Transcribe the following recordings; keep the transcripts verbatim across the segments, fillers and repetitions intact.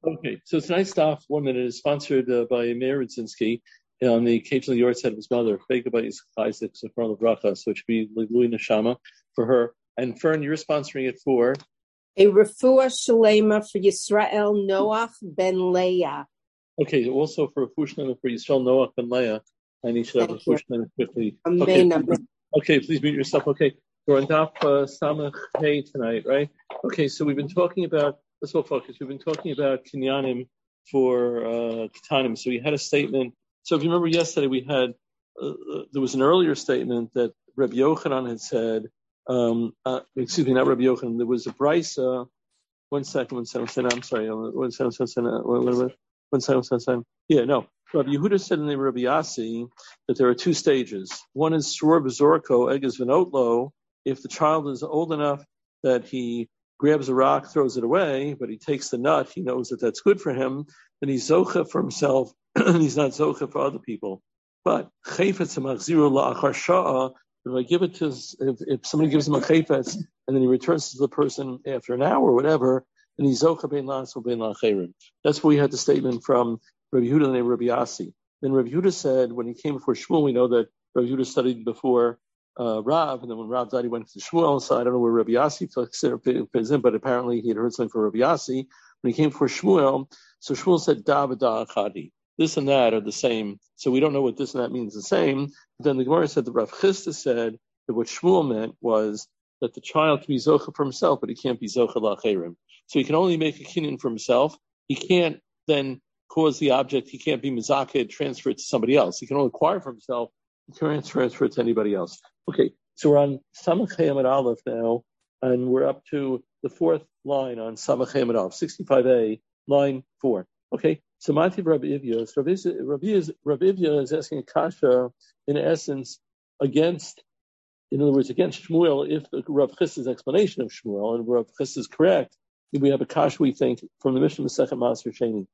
Okay, so tonight's Daf One Minute is sponsored uh, by Meir Rudzinski on the occasional yard set of his mother, Fake about Isaac, so for the bracha, so it should be Louis Neshama for her. And Fern, you're sponsoring it for a refuah shalema for Yisrael Noach ben Leah. Okay, also for a Fushna for Yisrael Noach ben Leah, and you should have Thank a Fushna quickly. Amen, Okay, amen. please, okay, please mute yourself. Okay, we're on Daf uh, Samach Hey tonight, right? Okay, so we've been talking about. Let's all focus. We've been talking about Kinyanim for uh, Ketanim. So we had a statement. So if you remember yesterday, we had uh, there was an earlier statement that Rabbi Yochanan had said. Um, uh, excuse me, not Rabbi Yochanan. There was a brisa. One second, one second, one second. I'm sorry. One second, one second. One second, one second, one second. Yeah, no. Rabbi Yehuda said in the Rabbi Yassi that there are two stages. One is Shur B'Zorko Eges V'Notlo. If the child is old enough that he grabs a rock, throws it away, but he takes the nut, he knows that that's good for him, then he's zocha for himself, and he's not zocha for other people. But chayfetz machziru la'achar sha'a, if I give it to, if, if somebody gives him a chayfetz and then he returns to the person after an hour or whatever, then he's zocha bein la'as or bein la'achayrim. That's where we had the statement from Rabbi Yehuda and Rabbi Yassi. Then Rabbi Yehuda said when he came before Shmuel, we know that Rabbi Yehuda studied before Uh, Rav, and then when Rav died, he went to Shmuel. So I don't know where Rabbi Yassi fits in, but apparently he had heard something from Rabbi Yassi. When he came for Shmuel, so Shmuel said, Da v'da achadi. This and that are the same. So we don't know what this and that means the same. But then the Gemara said that Rav Chisda said that what Shmuel meant was that the child can be zocha for himself, but he can't be zocha la'acherim. So he can only make a kinyan for himself. He can't then cause the object. He can't be mizakeh, transfer it to somebody else. He can only acquire for himself. He can't transfer it to anybody else. Okay, so we're on Samach Hamad Aleph now, and we're up to the fourth line on Samach Hamad Aleph, sixty-five A, line four. Okay, so Mativ Rabbi Ivya, so Rabbi Ivya is asking a kasha, in essence, against, in other words, against Shmuel, if Rav Chisda's explanation of Shmuel, and Rav Chisda is correct, we have a kasha, we think, from the Mishnah Masechet Maser Sheni.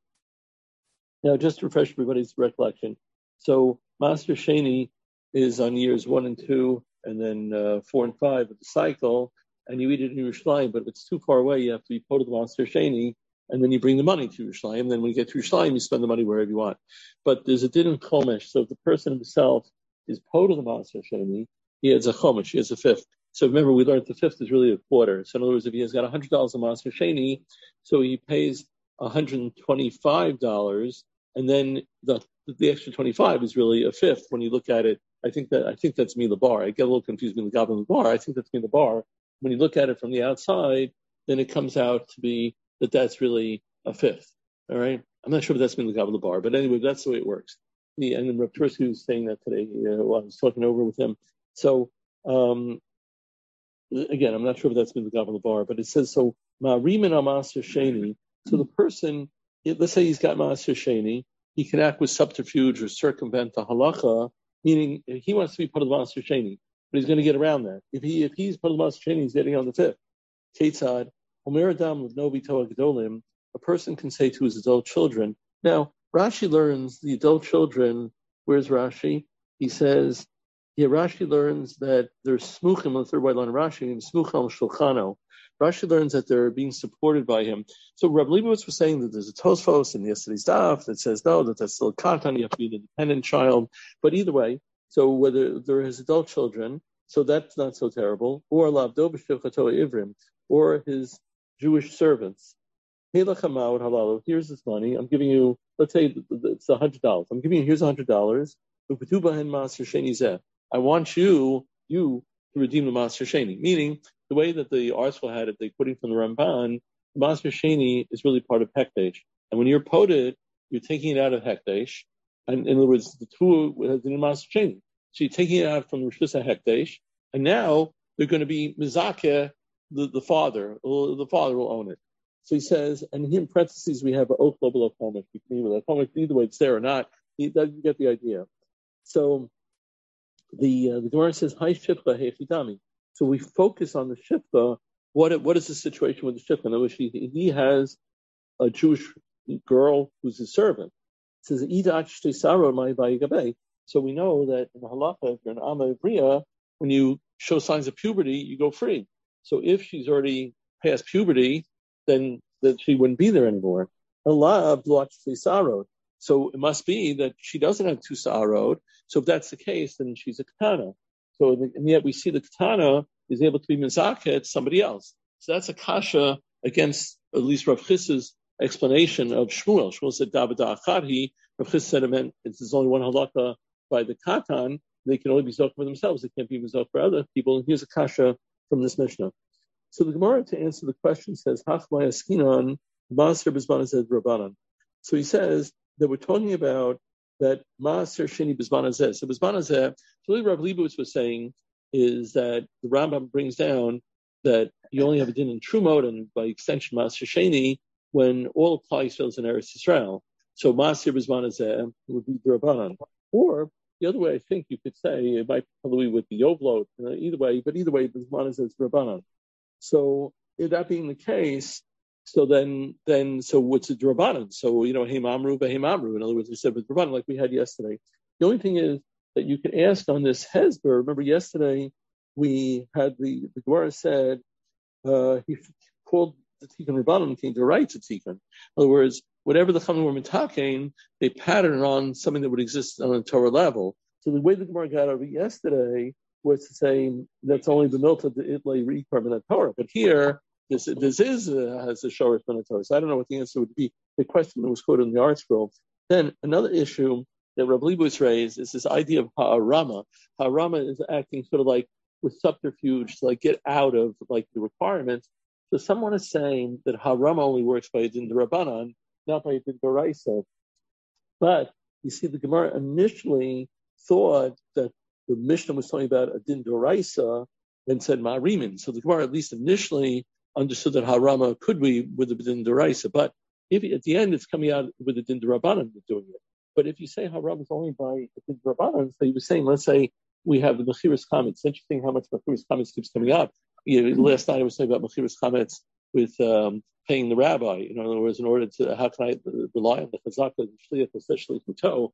Now, just to refresh everybody's recollection, so Maser Sheni is on years one and two, and then uh, four and five of the cycle, and you eat it in Yerushalayim, but if it's too far away, you have to be part of the Maser Sheni, and then you bring the money to Yerushalayim, and then when you get to Yerushalayim, you spend the money wherever you want. But there's a din in Chomesh, so if the person himself is part of the Maser Sheni, he has a Chomesh, he has a fifth. So remember, we learned the fifth is really a quarter. So in other words, if he has got one hundred dollars in Maser Sheni, so he pays one hundred twenty-five dollars, and then the the extra twenty-five is really a fifth when you look at it. I think that I think that's Mila Bar. I get a little confused with the Goblin Bar. I think that's Mila Bar. When you look at it from the outside, then it comes out to be that that's really a fifth. All right. I'm not sure if that's Mila Goblin Bar, but anyway, that's the way it works. The, and then Rav Tursky was saying that today uh, while I was talking over with him. So um, again, I'm not sure if that's Mila Goblin Bar, but it says so. Ma'arimin Maser Sheni. So the person, let's say he's got Maser Sheni, he can act with subterfuge or circumvent the halacha. Meaning, he wants to be part of the Maser Sheni, but he's going to get around that. If he if he's part of the Maser Sheni, he's getting on the fifth. Ketzad, Omer Adam with Novi Toa Gedolim, a person can say to his adult children. Now, Rashi learns the adult children. Where's Rashi? He says, yeah, Rashi learns that there's smuchim on the third white line of Rashi and smuchim shulchano. Rashi learns that they're being supported by him. So Rabbi Leibowitz was saying that there's a Tosfos in yesterday's daf that says no, that that's still a katan, you have to be an independent child. But either way, so whether there is adult children, so that's not so terrible, or lavdo b'shilchato ivrim, or his Jewish servants. Here's this money. I'm giving you, let's say it's a hundred dollars. I'm giving you, here's a hundred dollars. I want you, you to redeem the Maser Sheni. Meaning, the way that the Arsval had it, they put it from the Ramban, Maser Sheni is really part of Hekdesh. And when you're poted, you're taking it out of Hekdesh. And in other words, the two has in Maser Sheni. So you're taking it out from Rishus HaHekdesh. And now they're going to be Mizakeh, the, the father. The father will own it. So he says, and here in parentheses, we have an oak level of Chomesh. Either way, it's there or not. You get the idea. So the uh, the Gemara says, Hai Shifcha Hechidami. So we focus on the Shifcha. What what is the situation with the Shifcha? In other words, he, he has a Jewish girl who's his servant. It says, Idach Shtesaro Mai Vayigabe. So we know that in the halacha, if you're an Amma Bria, when you show signs of puberty, you go free. So if she's already past puberty, then that she wouldn't be there anymore. Allah blotched the Sarod. So it must be that she doesn't have two Sarod. So if that's the case, then she's a Katana. So, and yet we see the Katana is able to be Mizaket somebody else. So that's a kasha against at least Rav Chis's explanation of Shmuel. Shmuel said, Davida Achadhi. Rav Chis said it meant there's only one halakha by the Katan. They can only be Zok for themselves. They can't be Zok for other people. And here's a kasha from this Mishnah. So the Gemara, to answer the question, says, Hachmai Askinan, Maaser Bizman Azeh Rabbanan. So he says that we're talking about that Maaser Sheni Bizman Azeh. So Bizman Azeh, so what Rav Leibowitz was saying is that the Rambam brings down that you only have a din in Trumot and by extension Maaser Sheni when all applies fails in Eretz Yisrael. So Maaser Bizman Azeh would be Rabbanan. Or the other way I think you could say, it might probably with the Yovlot, uh, either way, but either way, Bizman Azeh is Rabbanan. So if that being the case, so then, then, so what's a Drabanan? So, you know, Hey Mamru, Hey Mamru. In other words, we said with Drabanan, like we had yesterday. The only thing is that you can ask on this Hezber. Remember yesterday we had the, the Gemara said, uh, he called the Tikkun Rabbanan came to write to Tikkun. In other words, whatever the Chamim were mitakein, they pattern on something that would exist on a Torah level. So the way the Gemara got over yesterday was to say that's only the milta the itlay requirement Torah. But here, this this is uh, has a shorish from the Torah. So I don't know what the answer would be. The question that was quoted in the art scroll. Then another issue that Rav Leibowitz raised is this idea of ha'arama. Ha'arama is acting sort of like with subterfuge to like get out of like the requirements. So someone is saying that ha'arama only works by a din d'Rabbanan, not by a din d'Oraisa. But you see, the Gemara initially thought that the Mishnah was talking about a din d'Oraisa and said ma'arimin. So the Gemara at least initially understood that harama could be with a din d'Oraisa. But if at the end it's coming out with a din d'Rabbanan doing it. But if you say harama is only by a din d'Rabbanan, so he was saying, let's say we have the Mechiras Chametz. It's interesting how much Mechiras Chametz keeps coming up. You know, last night I was talking about Mechiras Chametz with um, paying the rabbi. You know, in other words, in order to, how can I rely on the chazaka and shliach, especially muto?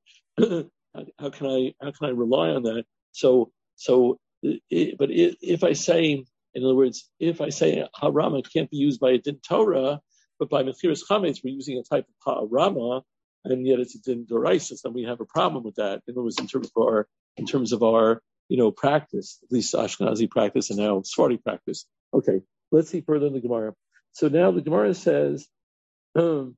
How can I how can I rely on that? So so, it, but it, if I say, in other words, if I say harama can't be used by a din Torah, but by Mechiras Chametz we're using a type of harama, and yet it's a din d'Oraisa, then we have a problem with that. In other words, in terms of our in terms of our you know practice, at least Ashkenazi practice and now Sephardi practice. Okay, let's see further in the Gemara. So now the Gemara says. Um,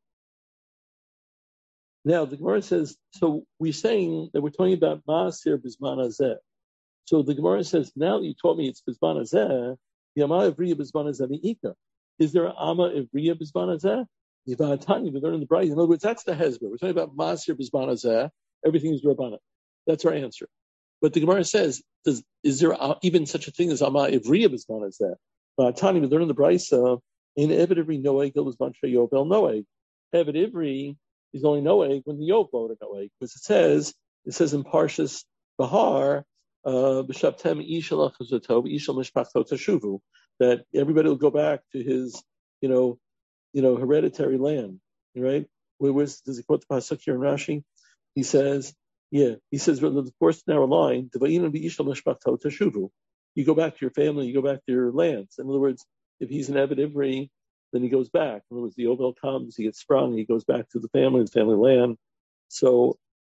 Now the Gemara says, so we're saying that we're talking about Ma'asir Bizman Hazeh. So the Gemara says, now that you taught me it's Bizman Hazeh, the Amma Ivriya Bizman Hazeh Mi'ika. Is there an Amma Ivriya Bizman Hazeh? Yivatani, we learn in the Brayz. In other words, that's the Hezbollah. We're talking about Ma'asir Bizman Hazeh. Everything is Rabbana. That's our answer. But the Gemara says, does, is there even such a thing as Amma Ivriya Bizman Hazeh? Yivatani, we learn in the Brayz, in Eved Ivri Noeg, Bizman Sheyobel Noeg. Eved Ivri is only Noeg when the Yov voted Noeg, because it says it says in Parshas Bahar, B'Shabtem Ishal Achazotov Ishal Mishpachtot Tashuvu, that everybody will go back to his, you know, you know, hereditary land, right? Where was does he quote the pasuk here in Rashi? He says, yeah, he says the first narrow line, Devayinu B'Ishal Mishpachtot Tashuvu. You go back to your family, you go back to your lands. In other words, if he's an Eved Ivri, then he goes back. In other words, the Ovel comes, he gets sprung, he goes back to the family, the family land. So,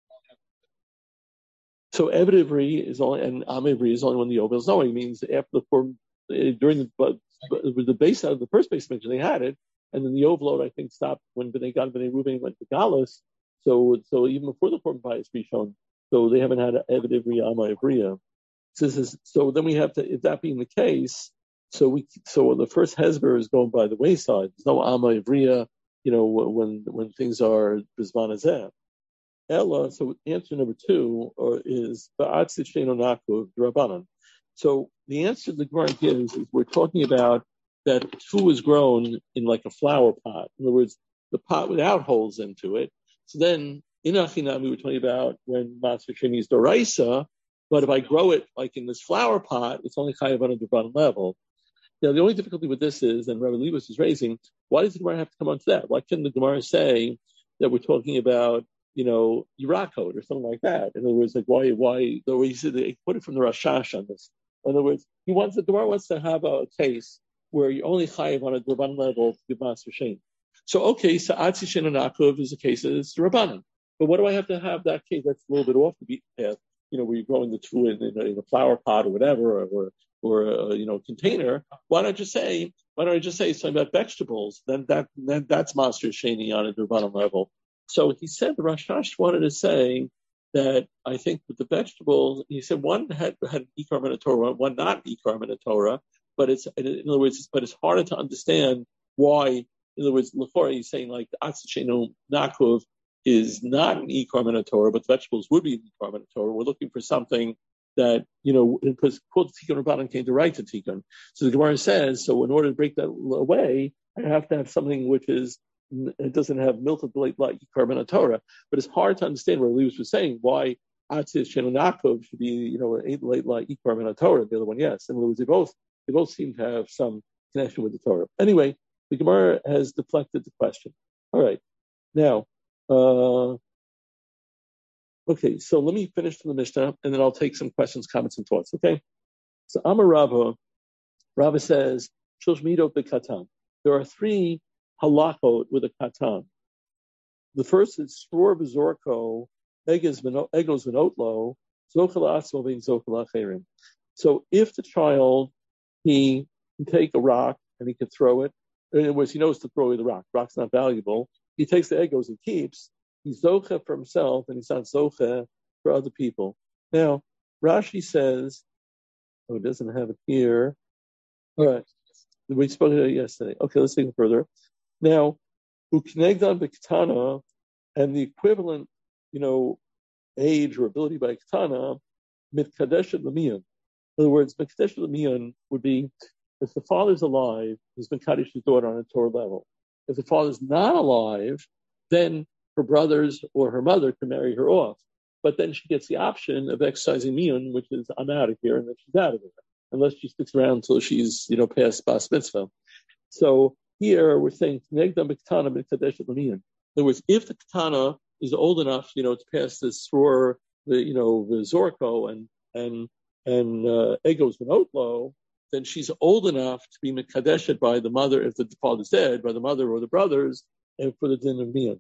so Eved Ivri is only, and Am Ivri is only when the Ovel is knowing. It means after the form, during the, but, the base out of the first base mention, they had it, and then the Ovelot, I think, stopped when Bnei Gad, Bnei Reuben went to Galus. So, so even before the form bias shown, so they haven't had Eved Ivri, Am Ivriya. So, so then we have to, if that being the case, So we, so the first Hezber is going by the wayside. There's no Amma Ivriya, you know, when when things are Bizman Hazeh. Ella, so answer number two or is Ba'atzit Sheino Naku Drabanan. So the answer the Gemara gives is we're talking about that two is grown in like a flower pot. In other words, the pot without holes into it. So then in Achinam we were talking about when Matzah Sheni is Doraisa, but if I grow it like in this flower pot, it's only Chayav on a Drabanan level. Now, the only difficulty with this is, and Rabbi Leibowitz is raising, why does the Gemara have to come on to that? Why couldn't the Gemara say that we're talking about, you know, Yirakot or something like that? In other words, like why, why, the way he said they put it from the Rashash on this. In other words, he wants, the Gemara wants to have a case where you only chayiv on a Durban level to give Master Shane. So, okay, so Atzi Shein Yaakov is a case of Rabbanan. But what do I have to have that case? That's a little bit off the beaten path. You know, where you're growing the two in, in, a, in a flower pot or whatever, or or a, you know, container. Why don't I just say? Why don't I just say something about vegetables? Then that then that's Master Sheni on a Rabbanan level. So he said the Rosh Hashanah wanted to say that I think with the vegetables, he said one had had Ikar min Torah, one not Ikar min Torah, but it's in other words, but it's harder to understand why. In other words, Lefora, he's saying like the Atzi Shein Yaakov is not an Ikar min Torah, but the vegetables would be an Ikar min Torah. We're looking for something that, you know, because quote Tikkun Rabbanan came to write to Tikkun. So the Gemara says, so in order to break that away, I have to have something which is, it doesn't have milta like Ikar min Torah. But it's hard to understand what Lewis was saying, why Atzi Shein Yaakov should be, you know, late like Ikar min Torah, the other one, yes. In other words, they both, they both seem to have some connection with the Torah. Anyway, the Gemara has deflected the question. All right. Now, uh, okay, so let me finish the Mishnah, and then I'll take some questions, comments, and thoughts, okay? So Amar Rava, Rava says, Shoshmido b'katan. There are three halachot with a katan. The first is Sror v'zorko, egos v'notlo, zochel atzmo v'in zochel acherim. So if the child, he can take a rock, and he can throw it, in other words, he knows to throw away the rock. Rock's not valuable. He takes the egos and keeps. He's zocha for himself, and he's not zocha for other people. Now, Rashi says, oh, it doesn't have it here. All right. We spoke about it yesterday. Okay, let's take it further. Now, uknegdan b'ketana, and the equivalent, you know, age or ability by ketana, mitkadeshet l'miyan. In other words, mitkadeshet l'miyan would be, if the father's alive, he's been kaddish his daughter on a Torah level. If the father's not alive, then her brothers or her mother can marry her off. But then she gets the option of exercising miyun, which is I'm out of here, and then she's out of there, unless she sticks around until she's, you know, past bas mitzvah. So here we're saying negdam b'ketana b'kadesh l'miyun. In other words, if the ketana is old enough, you know, to pass this sror, the you know, the zorko and and and uh, egos v'notlo, then she's old enough to be mikadeshed by the mother, if the father's dead, by the mother or the brothers, and for the din of miyun.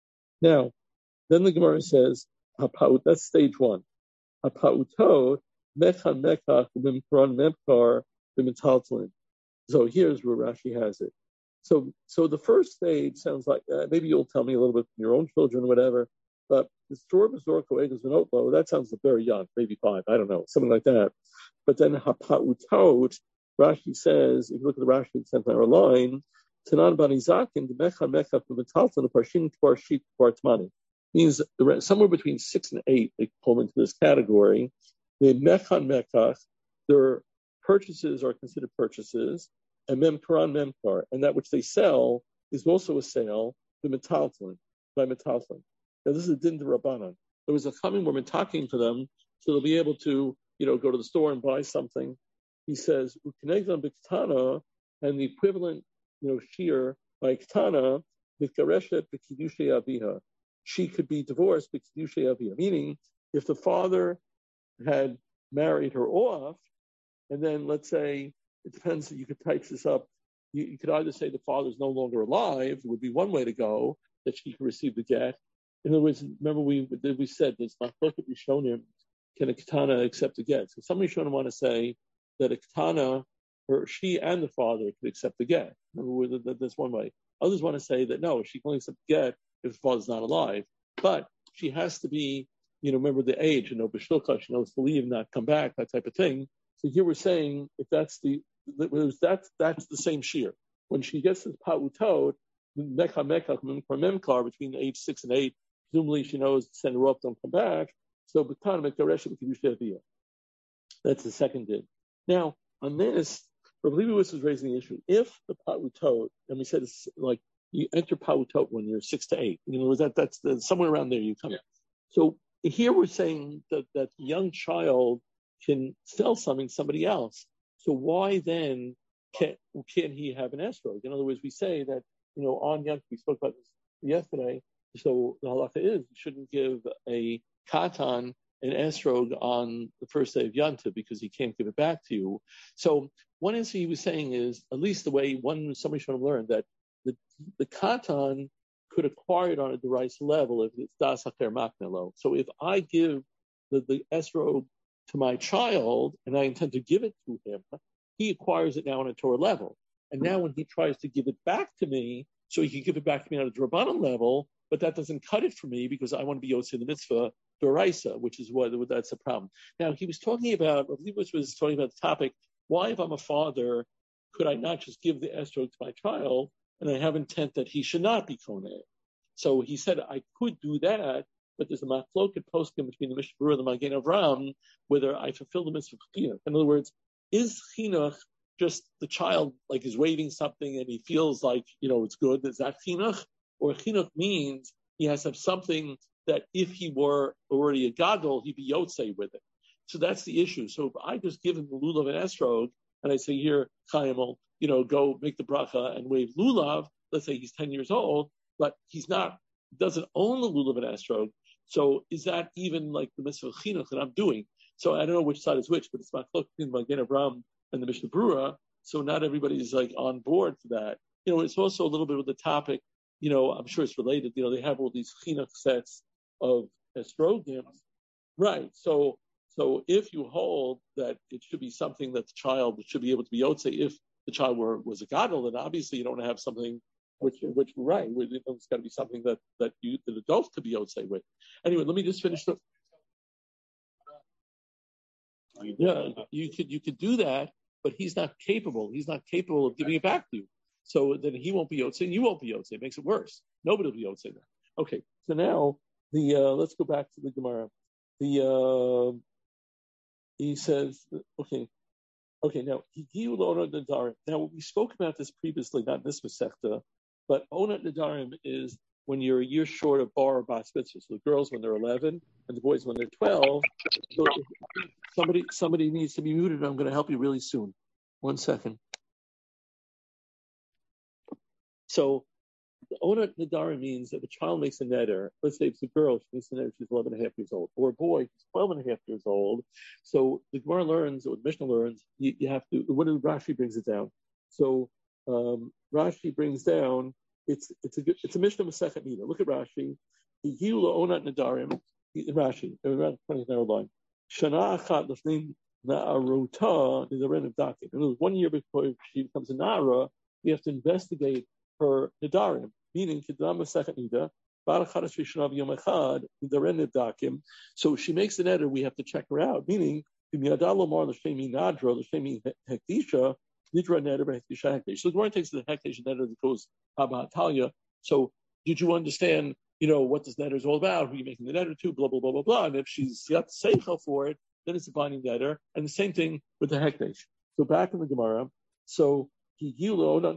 Now, then the Gemara says, Hapaut, that's stage one. Hapautot, mechan mekach, b'mikron mepkar, b'metaltlin. So here's where Rashi has it. So so the first stage sounds like, uh, maybe you'll tell me a little bit from your own children, whatever, but the Stor B'Zorko Egos V'Notlo, that sounds very young, maybe five, I don't know, something like that. But then Hapautot, Rashi says, if you look at the Rashi center line, Tanan Bani Zakin, the Mecha Mecha from Metalton, the Parshin Tvar Sheet Tvar Tmani. Means somewhere between six and eight, they pull into this category. The Mechan Mekach, their purchases are considered purchases, and Memkaran Memkar, and that which they sell is also a sale, the Metalton, by Metalton. Now this is a Din de Rabbanan. There was a coming where we're talking to them, so they'll be able to, you know, go to the store and buy something. He says, Ukinegzan B'Ktana, and the equivalent, you know, shear by Ktana, Mitgareshet B'Kiddushay Aviha. She could be divorced B'Kiddushay Aviha, meaning if the father had married her off, and then let's say, it depends, you could type this up, you, you could either say the father's no longer alive, it would be one way to go, that she could receive the get. In other words, remember we we said this, Machloket Rishonim, can a Ketana accept the get? So some Rishonim want to say that a Ketana, or she and the father could accept the get. Remember, that's one way. Others want to say that no, she can only accept the get if the father's not alive. But she has to be, you know, remember the age, you know, B'shilcha, she knows to leave, not come back, that type of thing. So here we're saying, if that's the, that's, that's the same shear. When she gets this pa'utot, Mekha Mekha, Memkar, between age six and eight, presumably she knows to send her off, don't come back. So B'tan Mekaresh B'Kiddushay Aviyah. That's the second din. Now, on this, Rabbi Leibowitz was raising the issue. If the pa'utot, and we said it's like you enter pa'utot when you're six to eight, you know, that that's the, somewhere around there you come. Yeah. So here we're saying that that the young child can sell something to somebody else. So why then can can he have an esrog? In other words, we say that, you know, on Yom, we spoke about this yesterday. So the halacha is you shouldn't give a katan an esrog on the first day of Yontif because he can't give it back to you. So one answer he was saying is, at least the way one somebody should have learned, that the the katan could acquire it on a derisa level if it's das hacher maknelo. So if I give the, the esrog to my child and I intend to give it to him, he acquires it now on a Torah level. And now when he tries to give it back to me, so he can give it back to me on a Drabanan level, but that doesn't cut it for me because I want to be Yotze the mitzvah Doraisa, which is what that's a problem. Now he was talking about, I believe was, was talking about the topic, why if I'm a father, could I not just give the esrog to my child and I have intent that he should not be koneh? So he said I could do that, but there's a machloket poskim between the Mishnah Berurah and the Magen Avraham whether I fulfill the mitzvah of chinuch. In other words, is chinuch just the child like is waving something and he feels like, you know, it's good? Is that chinuch? Or chinuch means he has to have something that if he were already a gadol, he'd be yotzei with it. So that's the issue. So if I just give him the lulav and esrog, and I say, here, Chaim, you know, go make the bracha and wave lulav, let's say he's ten years old, but he's not, doesn't own the lulav and esrog. So is that even like the mitzvah of chinuch that I'm doing? So I don't know which side is which, but it's machlok between the Magen Avraham and the Mishnah Berurah. So not everybody's like on board for that. You know, it's also a little bit of the topic. You know, I'm sure it's related. You know, they have all these chinuch sets of estrogim, right? So, so if you hold that it should be something that the child should be able to be yotze, if the child were was a gadol, then obviously you don't have something which, which right, it's got to be something that that you the adult could be yotze with. Anyway, let me just finish the. Yeah, you could you could do that, but he's not capable. He's not capable of giving it back to you. So then he won't be yotze, and you won't be yotze. It makes it worse. Nobody will be yotze then. Okay, so now the uh, let's go back to the Gemara. The uh, he says, okay, okay. Now higiu l'onat nadarim. Now we spoke about this previously, not in this masechta, but onat nadarim is when you're a year short of bar or bas mitzvah. So the girls when they're eleven and the boys when they're twelve. So somebody somebody needs to be muted. I'm going to help you really soon. One second. So the onat nadarim means that the child makes a neder. Let's say it's a girl, she makes a neder, she's eleven and a half years old. Or a boy, he's twelve and a half years old. So the Gemara learns, or the Mishnah learns, you, you have to, what Rashi brings it down. So um, Rashi brings down, it's it's a it's a Mishnah Masechet Nida. Look at Rashi. Higiu onat nadarim, Rashi, around the twenty-third line. Shana achat l'fnei na'arota nidarim of dakim. In other words, one year before she becomes a nara, we have to investigate her nidarim, meaning Kidam Masechet Nida, Bar Chadash V'Shanav Yom Echad Nidarim Nivdakim. So she makes the neder, we have to check her out. Meaning, B'Miyadal Lomar L'Shemi Nadra L'Shemi Hektisha Nidra Neder B'Hektisha Hektish. So the Gemara takes the Hektish neder that goes Haba Hatalia. So did you understand? You know what this neder is all about? Who are you making the neder to? Blah blah blah blah blah. And if she's got the seichel for it, then it's a binding neder. And the same thing with the Hektish. So back in the Gemara, so. Meaning,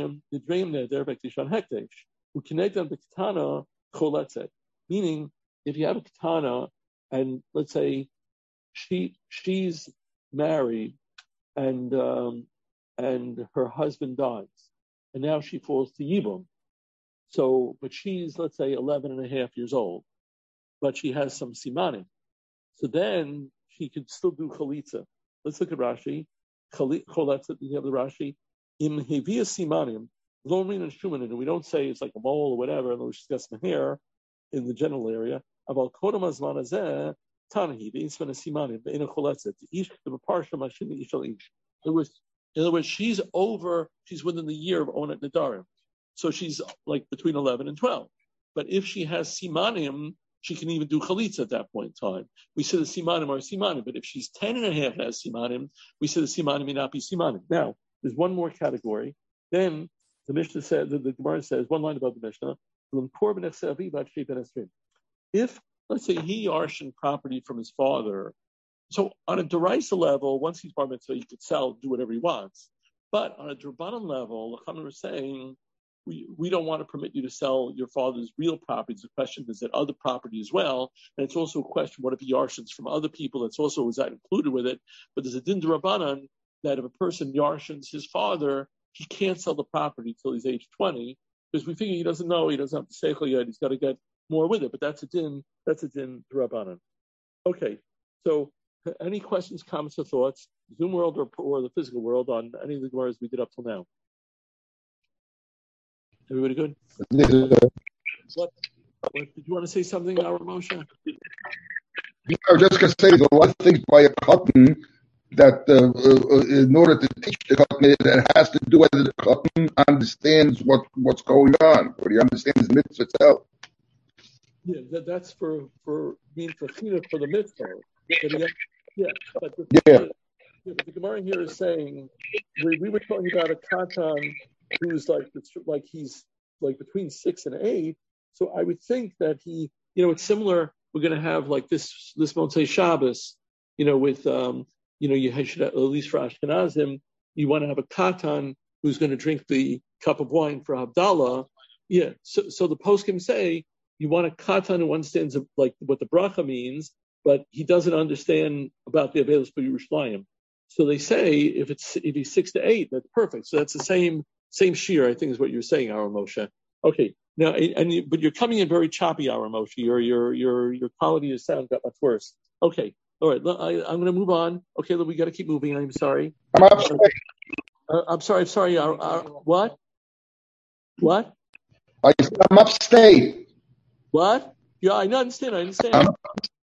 if you have a katana, and let's say she she's married, and um, and her husband dies, and now she falls to yibum. So, but she's let's say eleven and a half years old, but she has some simanim. So then she could still do chalitza. Let's look at Rashi. Choletza, you have the Rashi. In Hevia Simanim, Lomrin and Shumanin, and we don't say it's like a mole or whatever, and she's got some hair in the genital area. About Kodam Azman Azeh, Tanahi, the Isman Simanim, the Ina Choletzet, Ish, the Parsha Mashini Ishal Ish. In other words, she's over, she's within the year of Onat Nadarim. So she's like between eleven and twelve. But if she has Simanim, she can even do Chalitza at that point in time. We say the Simanim are Simanim, but if she's ten and a half and has Simanim, we say the Simanim may not be Simanim. Now, there's one more category. Then the Mishnah said, the, the Gemara says, one line above the Mishnah, if, let's say, he yarshin property from his father, so on a deraisa level, once he's bar mitzvah, he could sell, do whatever he wants. But on a drabanan level, the Chachamim are saying, we, we don't want to permit you to sell your father's real property. The question is that other property as well. And it's also a question, what if he yarshins from other people? That's also, is that included with it? But there's a din drabanan that if a person yarshins his father, he can't sell the property till he's age twenty, because we figure he doesn't know, he doesn't have the seichel yet, he's got to get more with it. But that's a din, that's a din drabanan. Okay, so any questions, comments, or thoughts, Zoom world or, or the physical world on any of the Gemaras we did up till now? Everybody good? Yes, uh, What? What did you want to say something, our Moshe? I was just going to say there's a lot of things by a cotton that, uh, uh, in order to teach the cotton, it has to do whether the cotton understands what, what's going on, or he understands the mitzvah itself. Yeah, that, that's for for being for chinuch for the mitzvah. But he, yeah, but the, Yeah. yeah, but the Gemara here is saying we, we were talking about a katan who's like like he's like between six and eight. So I would think that he, you know, it's similar. We're going to have like this this Motzei Shabbos, you know, with um, you know, you should at least for Ashkenazim, you want to have a katan who's going to drink the cup of wine for Havdalah. Yeah, so so the poskim say you want a katan who understands like what the bracha means, but he doesn't understand about the Avelis for Yerushalayim. So they say if it's if he's six to eight, that's perfect. So that's the same same shear, I think, is what you're saying, our Moshe. Okay, now and you, but you're coming in very choppy, our Moshe. Your your your your quality of sound got much worse. Okay, all right. I, I'm going to move on. Okay, we got to keep moving. I'm sorry. I'm upstate. Uh, I'm sorry. I'm sorry. Our, our, what? What? I said I'm upstate. What? Yeah, I understand. I understand. I'm,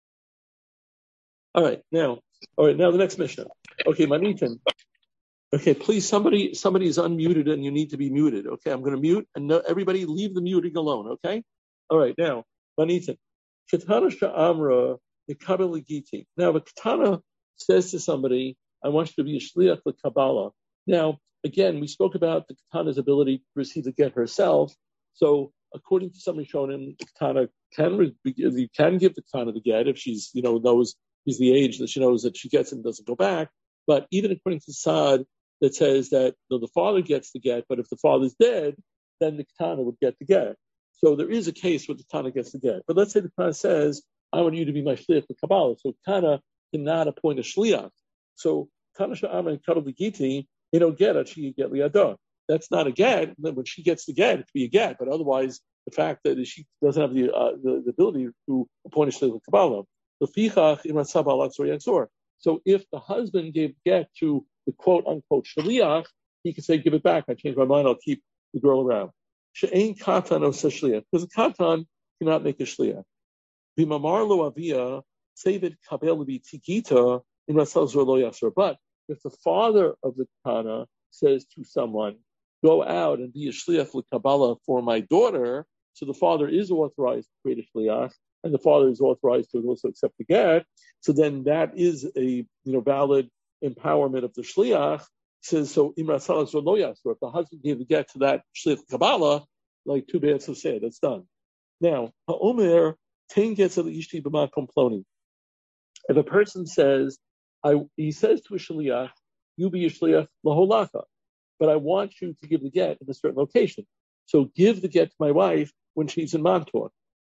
All right, now, all right, now the next Mishnah. Okay, Manitin. Okay, please, somebody, somebody is unmuted and you need to be muted. Okay, I'm going to mute and no, everybody leave the muting alone. Okay. All right, now, Manitin. Katana sha'amra yekabel giti. Now, the katana says to somebody, "I want you to be a shliach l'kabbalah." Now, again, we spoke about the katana's ability to receive the get herself. So, according to some Rishonim, the katana can you can give the katana the get if she's, you know, knows. He's the age that she knows that she gets and doesn't go back. But even according to Saad, that says that you know, the father gets the get, but if the father's dead, then the katana would get the get. So there is a case where the katana gets the get. But let's say the katana says, I want you to be my shliach for Kabbalah. So katana cannot appoint a shliach. So katana sha'ama and kadol v'giti, they don't get it, she get liadah. That's not a get. When she gets the get, it could be a get. But otherwise, the fact that she doesn't have the uh, the, the ability to appoint a shliach for Kabbalah. So if the husband gave get to the quote unquote shaliach, he could say, give it back. I changed my mind. I'll keep the girl around. She'ain katan of shliach. Because a katan cannot make a shliach. V'mamar lo avia sevid kabel tigita in rasal zor lo yasser. But if the father of the katana says to someone, go out and be a shliach l'kabbalah for my daughter, so the father is authorized to create a shliach, and the father is authorized to also accept the get, so then that is a you know valid empowerment of the shliach. It says so. Imra salas or lo yasor. If the husband gave the get to that shliach kabbalah, like too bad, so sad. That's done. Now, ha'omer ten gets al ishti b'makom ploni. If a person says, I he says to a shliach, you be a shliach laholacha, but I want you to give the get in a certain location. So give the get to my wife when she's in Montauk.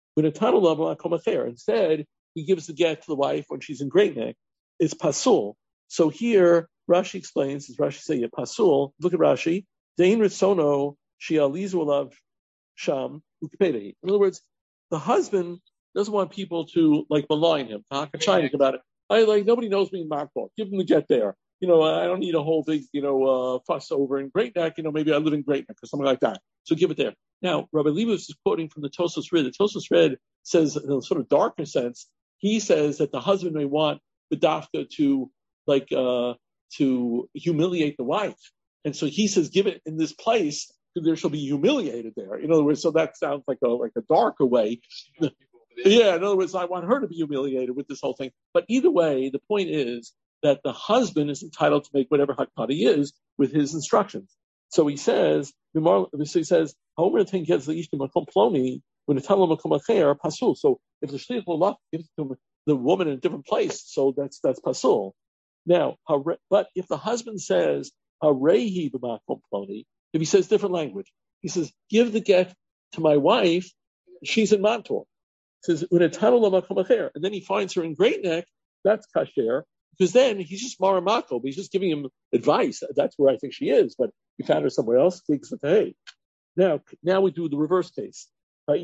Instead, he gives the get to the wife when she's in Great Neck. It's pasul. So here, Rashi explains, as Rashi say, pasul. Look at Rashi. Dein ritzono she'alizu alav sham ukipedehi. In other words, the husband doesn't want people to like malign him, talk about it. I like nobody knows me in Montauk. Give him the get there. You know, I don't need a whole big, you know, uh, fuss over in Great Neck. You know, maybe I live in Great Neck or something like that. So give it there. Now, Rabbi Leibowitz is quoting from the Tosfos Red. The Tosfos Red says, in a sort of darker sense, he says that the husband may want the dafka to, like, uh, to humiliate the wife. And so he says, give it in this place, because there shall be humiliated there. In other words, so that sounds like a, like a darker way. Yeah, in other words, I want her to be humiliated with this whole thing. But either way, the point is that the husband is entitled to make whatever hakpah he is with his instructions. So he says, so he says, Homer ten gets the ishtim makom ploni when the talam makom acher pasul. So if the shliach will give it to the woman in a different place, so that's that's pasul. Now, but if the husband says harehi b'makom ploni, if he says different language, he says, give the get to my wife, she's in Montauk. He says, and then he finds her in Great Neck, that's kasher, because then he's just maramako, but he's just giving him advice. That's where I think she is, but he found her somewhere else. Hey. Now, now we do the reverse case. Now,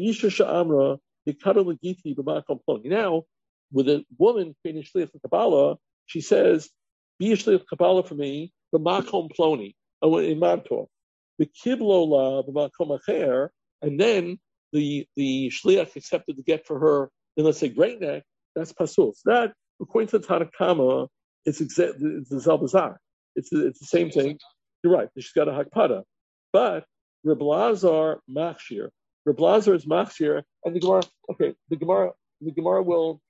with a woman creating shliach Kabbalah, she says, be a shliach Kabbalah for me, the makom ploni, in Montauk. the kiblola b'makom acher, and then the the shliach accepted the get for her. Then let's say great neck. That's pasul. So that, according to the Tanna Kama, it's exa- it's the Zalbazar. It's the, it's the same thing. You're right. She's got a hakpada, but Reb Lazar machshir. Reb Lazar is machshir, and the Gemara. Okay, the Gemara. The Gemara will.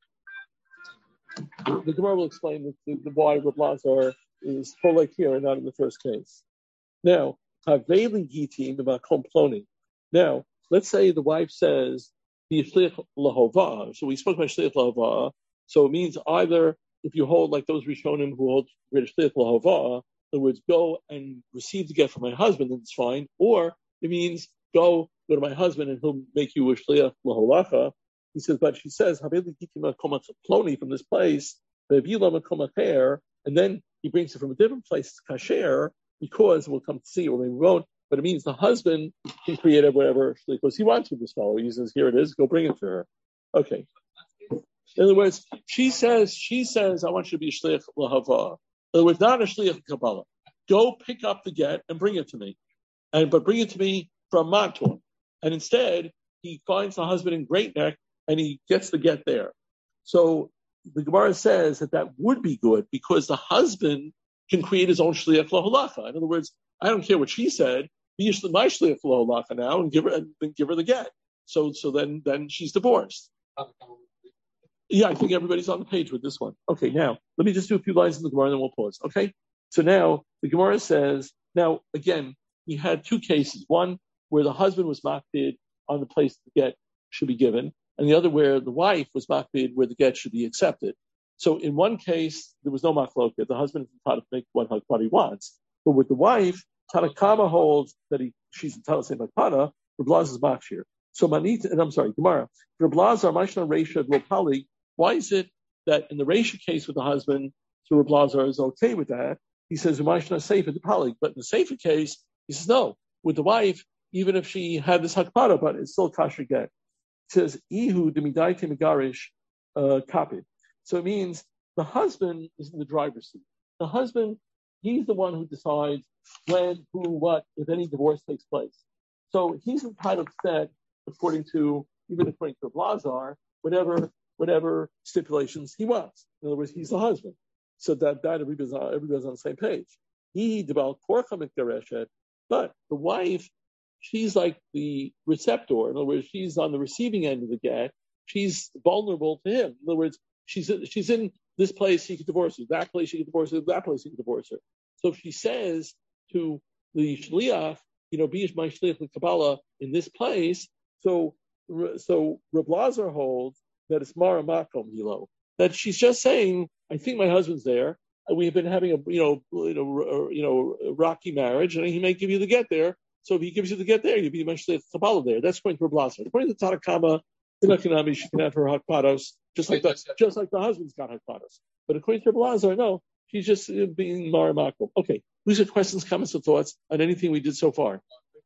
The Gemara will explain the, the, the why Reb Lazar is like here and not in the first case. Now, haveli giti b'makom ploni. Now, let's say the wife says the shliach lahova. So we spoke about shliach lahova. So it means either if you hold like those Rishonim who hold shliach lahova, in other words, go and receive the get from my husband, then it's fine. Or it means go go to my husband and he'll make you a shliach laholacha. He says, but she says, haveli giti b'makom ploni from this place, and then he brings it from a different place, kasher, because we'll come to see it, or maybe we won't, but it means the husband can create whatever shlichus he wants with this fellow. He says, here it is, go bring it to her. Okay. In other words, she says, she says, I want you to be a shlich lahava. In other words, not a shlich kabbalah. Go pick up the get and bring it to me. And but bring it to me from Mantor. And instead, he finds the husband in Great Neck and he gets the get there. So the Gemara says that that would be good because the husband can create his own shliach laholacha. In other words, I don't care what she said. Be my shliach laholacha now and give her and then give her the get. So so then then she's divorced. Yeah, I think everybody's on the page with this one. Okay, now let me just do a few lines in the Gemara and then we'll pause. Okay, so now the Gemara says now again we had two cases. One where the husband was makpid on the place the get should be given, and the other where the wife was makpid where the get should be accepted. So in one case, there was no machloket. The husband is entitled to make what, what he wants. But with the wife, Tanna Kama holds that he, she's entitled to say makpada, Reb Lazar is machshir. So Manit, and I'm sorry, Gemara, Reb Lazar, Mashna Reisha, Lopali, why is it that in the Reisha case with the husband, so Reb Lazar is okay with that? He says, Mashna Sefer the Pali. But in the Sefer case, he says, no, with the wife, even if she had this hakpada, but it's still kasher get. It says, Ihu demidaite megarish kapid. So it means the husband is in the driver's seat. The husband, he's the one who decides when, who, what, if any divorce takes place. So he's entitled to set, according to, even according to Lazar, whatever whatever stipulations he wants. In other words, he's the husband. So that, that everybody's, on, everybody's on the same page. He developed korcha mikdareshet, but the wife, she's like the receptor. In other words, she's on the receiving end of the get. She's vulnerable to him. In other words, she's she's in this place, he could divorce her. That place, he could divorce her. That place, he could divorce her. So if she says to the shliach, you know, be my shliach with Kabbalah in this place, so so Reb Lazar holds that it's mara makom hilo. That she's just saying, I think my husband's there, and we've been having a you know you know you know a rocky marriage, and he may give you the get there. So if he gives you the get there, you be my shliach Kabbalah there. That's according to Reb Lazar. According to Tanna Kama, in Akinami, she can have her hakpados, just like the just like the husband's got hakpados. But according to Reb Lazar, no, she's just being mara makom. Okay, these are questions, comments, or thoughts on anything we did so far.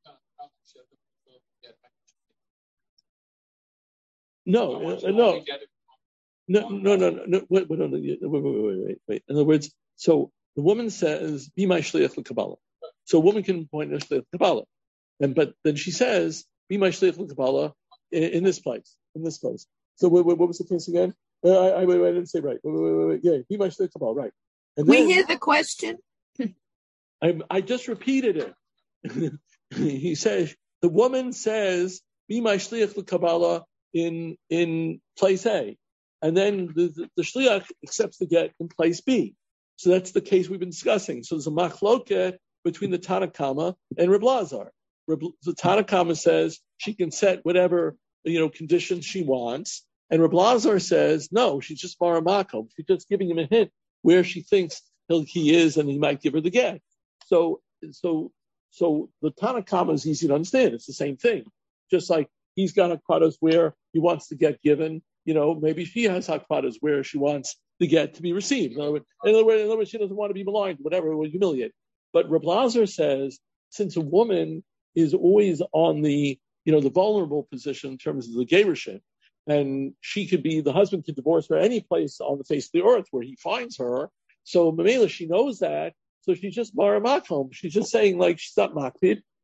No, uh, no, no, no, no, no. Wait, wait, wait, wait, wait, wait, wait. In other words, so the woman says, "Be my shliach l'Kabbalah." So a woman can point her shliach l'Kabbalah, and but then she says, "Be my shliach l'Kabbalah in, in this place, in this place." So wait, wait, what was the case again? Uh, I, I, wait, wait, I didn't say right. Wait, wait, wait, wait. Yeah, be my shliach l'Kabbalah, right? And we then, hear the question. I, I just repeated it. He says the woman says, "Be my shliach l'Kabbalah in in place A," and then the, the, the shliach accepts the get in place B. So that's the case we've been discussing. So there's a machloket between the Tanna Kama and Reb Lazar. Reb, the Tanna Kama says she can set whatever you know conditions she wants, and Reb Lazar says no, she's just mara makom. She's just giving him a hint where she thinks he'll, he is, and he might give her the get. So so so the Tanna Kama is easy to understand. It's the same thing, just like he's got hakpados where he wants to get given. You know, maybe she has hakpados where she wants the get to be received. In other words, in other words, in other words she doesn't want to be maligned, whatever, or humiliated. But Reb Lazar says, since a woman is always on the, you know, the vulnerable position in terms of the gerushin, and she could be, the husband could divorce her any place on the face of the earth where he finds her. So Mamela, she knows that. So she's just mara makom. She's just saying, like, she's not makpid.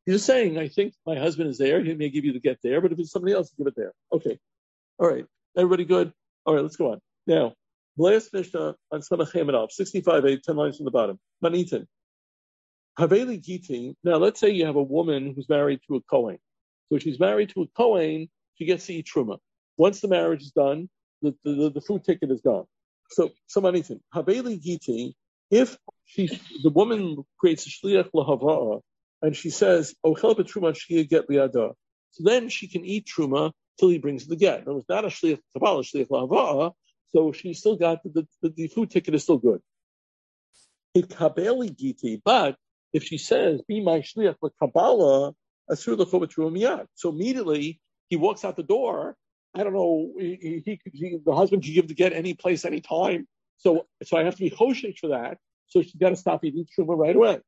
You're just saying, I think my husband is there. He may give you the get there, but if it's somebody else, give it there. Okay. All right. Everybody good? All right, let's go on. Now, last Mishnah on Samach Hamanov, sixty-five, eight, ten lines from the bottom. Manitin. Haveli Giti. Now, let's say you have a woman who's married to a Kohen. So she's married to a Kohen, she gets to eat Truma. Once the marriage is done, the, the, the food ticket is gone. So, so Manitin. Haveli Giti, if she, the woman creates a Shliach Lahava'ah, and she says, Ochel Truma Shia get liada. So then she can eat Truma till he brings the get. It was not a Shliach Kabbalah, Shliach Lahava'ah, so she still got the, the, the food ticket is still good. Kabeli Giti, but if she says, be my Shliach Kabbalah, Asur L'chov Truma miyad. So immediately he walks out the door. I don't know, he, he, he, the husband can give the get any place, any time. So, so I have to be choshesh for that. So she's got to stop eating Truma right away.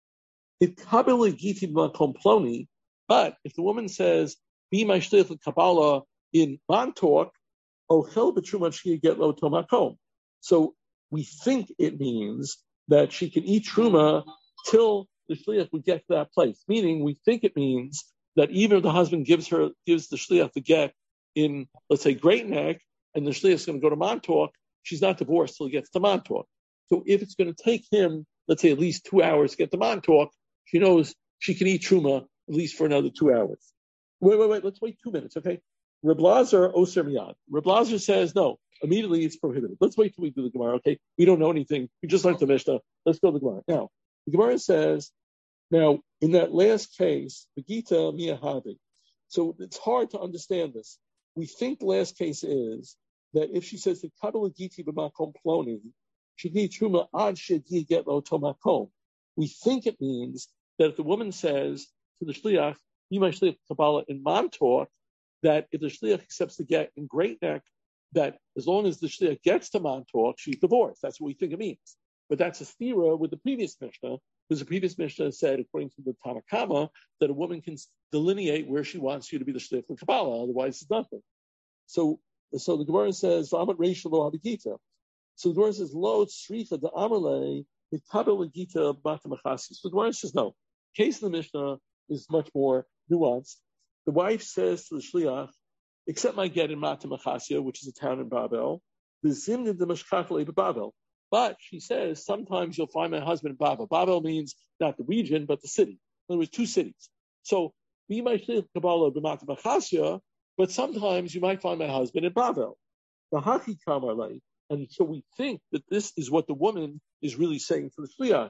It Kabeli Giti Ploni, but if the woman says, be my Shliach Kabbalah in Montauk, Ochel B'Truma Shia get lo tomakom. So we think it means that she can eat Truma till the Shliach would get to that place. Meaning, we think it means that even if the husband gives her, gives the Shliach the get in, let's say, Great Neck, and the Shliach is going to go to Montauk, she's not divorced till he gets to Montauk. So if it's going to take him, let's say, at least two hours to get to Montauk, she knows she can eat Truma at least for another two hours. Wait, wait, wait, let's wait two minutes, okay? Reb Lazar Oser Miyad. Reb Lazar says, no, immediately it's prohibited. Let's wait till we do the Gemara, okay? We don't know anything. We just learned the Mishnah. Let's go to the Gemara. Now, the Gemara says, now, in that last case, the Gita Miyahavi. So it's hard to understand this. We think the last case is that if she says the Kabbalah Giti b'makom ploni, she needs Truma ad shedi get lo tomakom. We think it means that if the woman says to the Shliach, be my Shliach Kabbalah in Montauk, that if the Shliach accepts the get in Great Neck, that as long as the Shliach gets to Montauk, she's divorced. That's what we think it means. But that's a stira with the previous Mishnah, because the previous Mishnah said, according to the Tanakama, that a woman can delineate where she wants you to be the Shliach of Kabbalah, otherwise it's nothing. So, so the Gemara says, V'amat Reish lo habigita. So the Gemara says, Lo tzricha de amarle v'kabel gita b'matamachasi. So the Gemara says, no. The case of the Mishnah is much more nuanced. The wife says to the Shliach, accept my get in Matamachasia, which is a town in Babel, the Zimnid the Mashkachale Babel. But she says, sometimes you'll find my husband in Babel. Babel means not the region, but the city. In other words, two cities. So, be my Shliach Kabbalah b'Matamachasia, but sometimes you might find my husband in Babel. The Haki Kamarlei. And so we think that this is what the woman is really saying to the Shliach.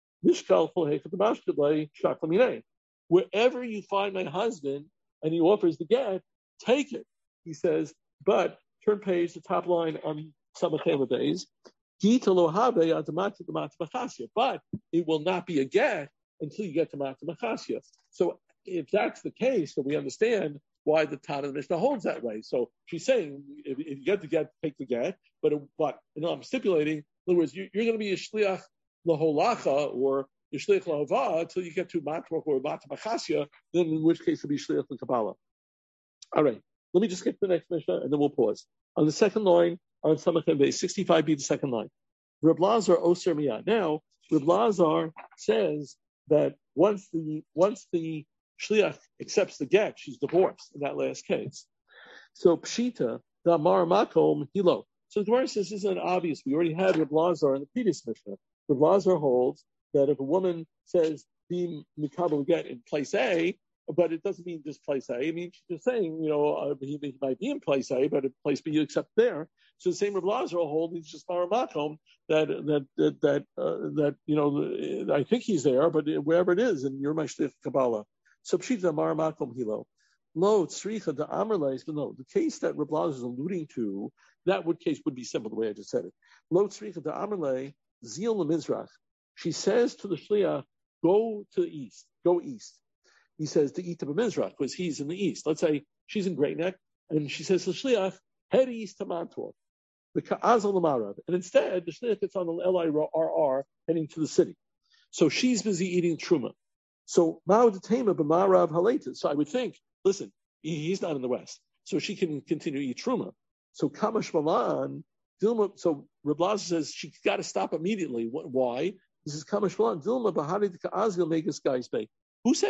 Wherever you find my husband, and he offers the get, take it. He says, but turn page, the top line on Samachela days. But it will not be a get until you get to Matamachasya. So if that's the case, then we understand why the Tana of the Mishnah holds that way. So she's saying, if, if you get the get, take the get. But but you know, I'm stipulating, in other words, you, you're going to be a shliach laholacha or a shliach lahava until you get to Matmach or Matamachasya. Then in which case it'll be shliach l'kabbalah. All right, let me just get to the next Mishnah and then we'll pause. On the second line, on Samachem Bey, sixty-five b, the second line. Reb Lazar Oser Miyad. Now, Reb Lazar says that once the once the shliach accepts the get, she's divorced in that last case. So Pshita, the Amar Makom Hilo. So the Gemara says this isn't obvious. We already had Reb Lazar in the previous Mishnah. Reb Lazar holds that if a woman says be mikabel get in place A, but it doesn't mean just place A. It means she's just saying, you know, uh, he, he might be in place A, but in place B you accept there. So the same Reb Lazar will hold he's just Maramakom that that that that, uh, that you know I think he's there, but wherever it is, and you're my shliach Kabbalah. So Pshita Maramakom Hilo. Lo tzricha the Amerleis, but no, the case that Reb Lazar is alluding to, that would case would be simple the way I just said it. Lo tzricha the Amerlei Zil Lemizrach. She says to the shliach, go to the east, go east. He says to eat to Mizrach because he's in the east. Let's say she's in Great Neck, and she says to the shliach, head east to Montauk, the Ka'azal Lamarav. And instead, the shliach is on the L I R R heading to the city. So she's busy eating truma. So Ma'odetema b'Marav Haleta. So I would think, listen, he's not in the west, so she can continue to eat truma. So Kamash Malan, Dilma. So Reb Lazar says she's got to stop immediately. Why? This is Kamash Malan. Dilma Bahari Ka'azal Megas Guys Bay. Who says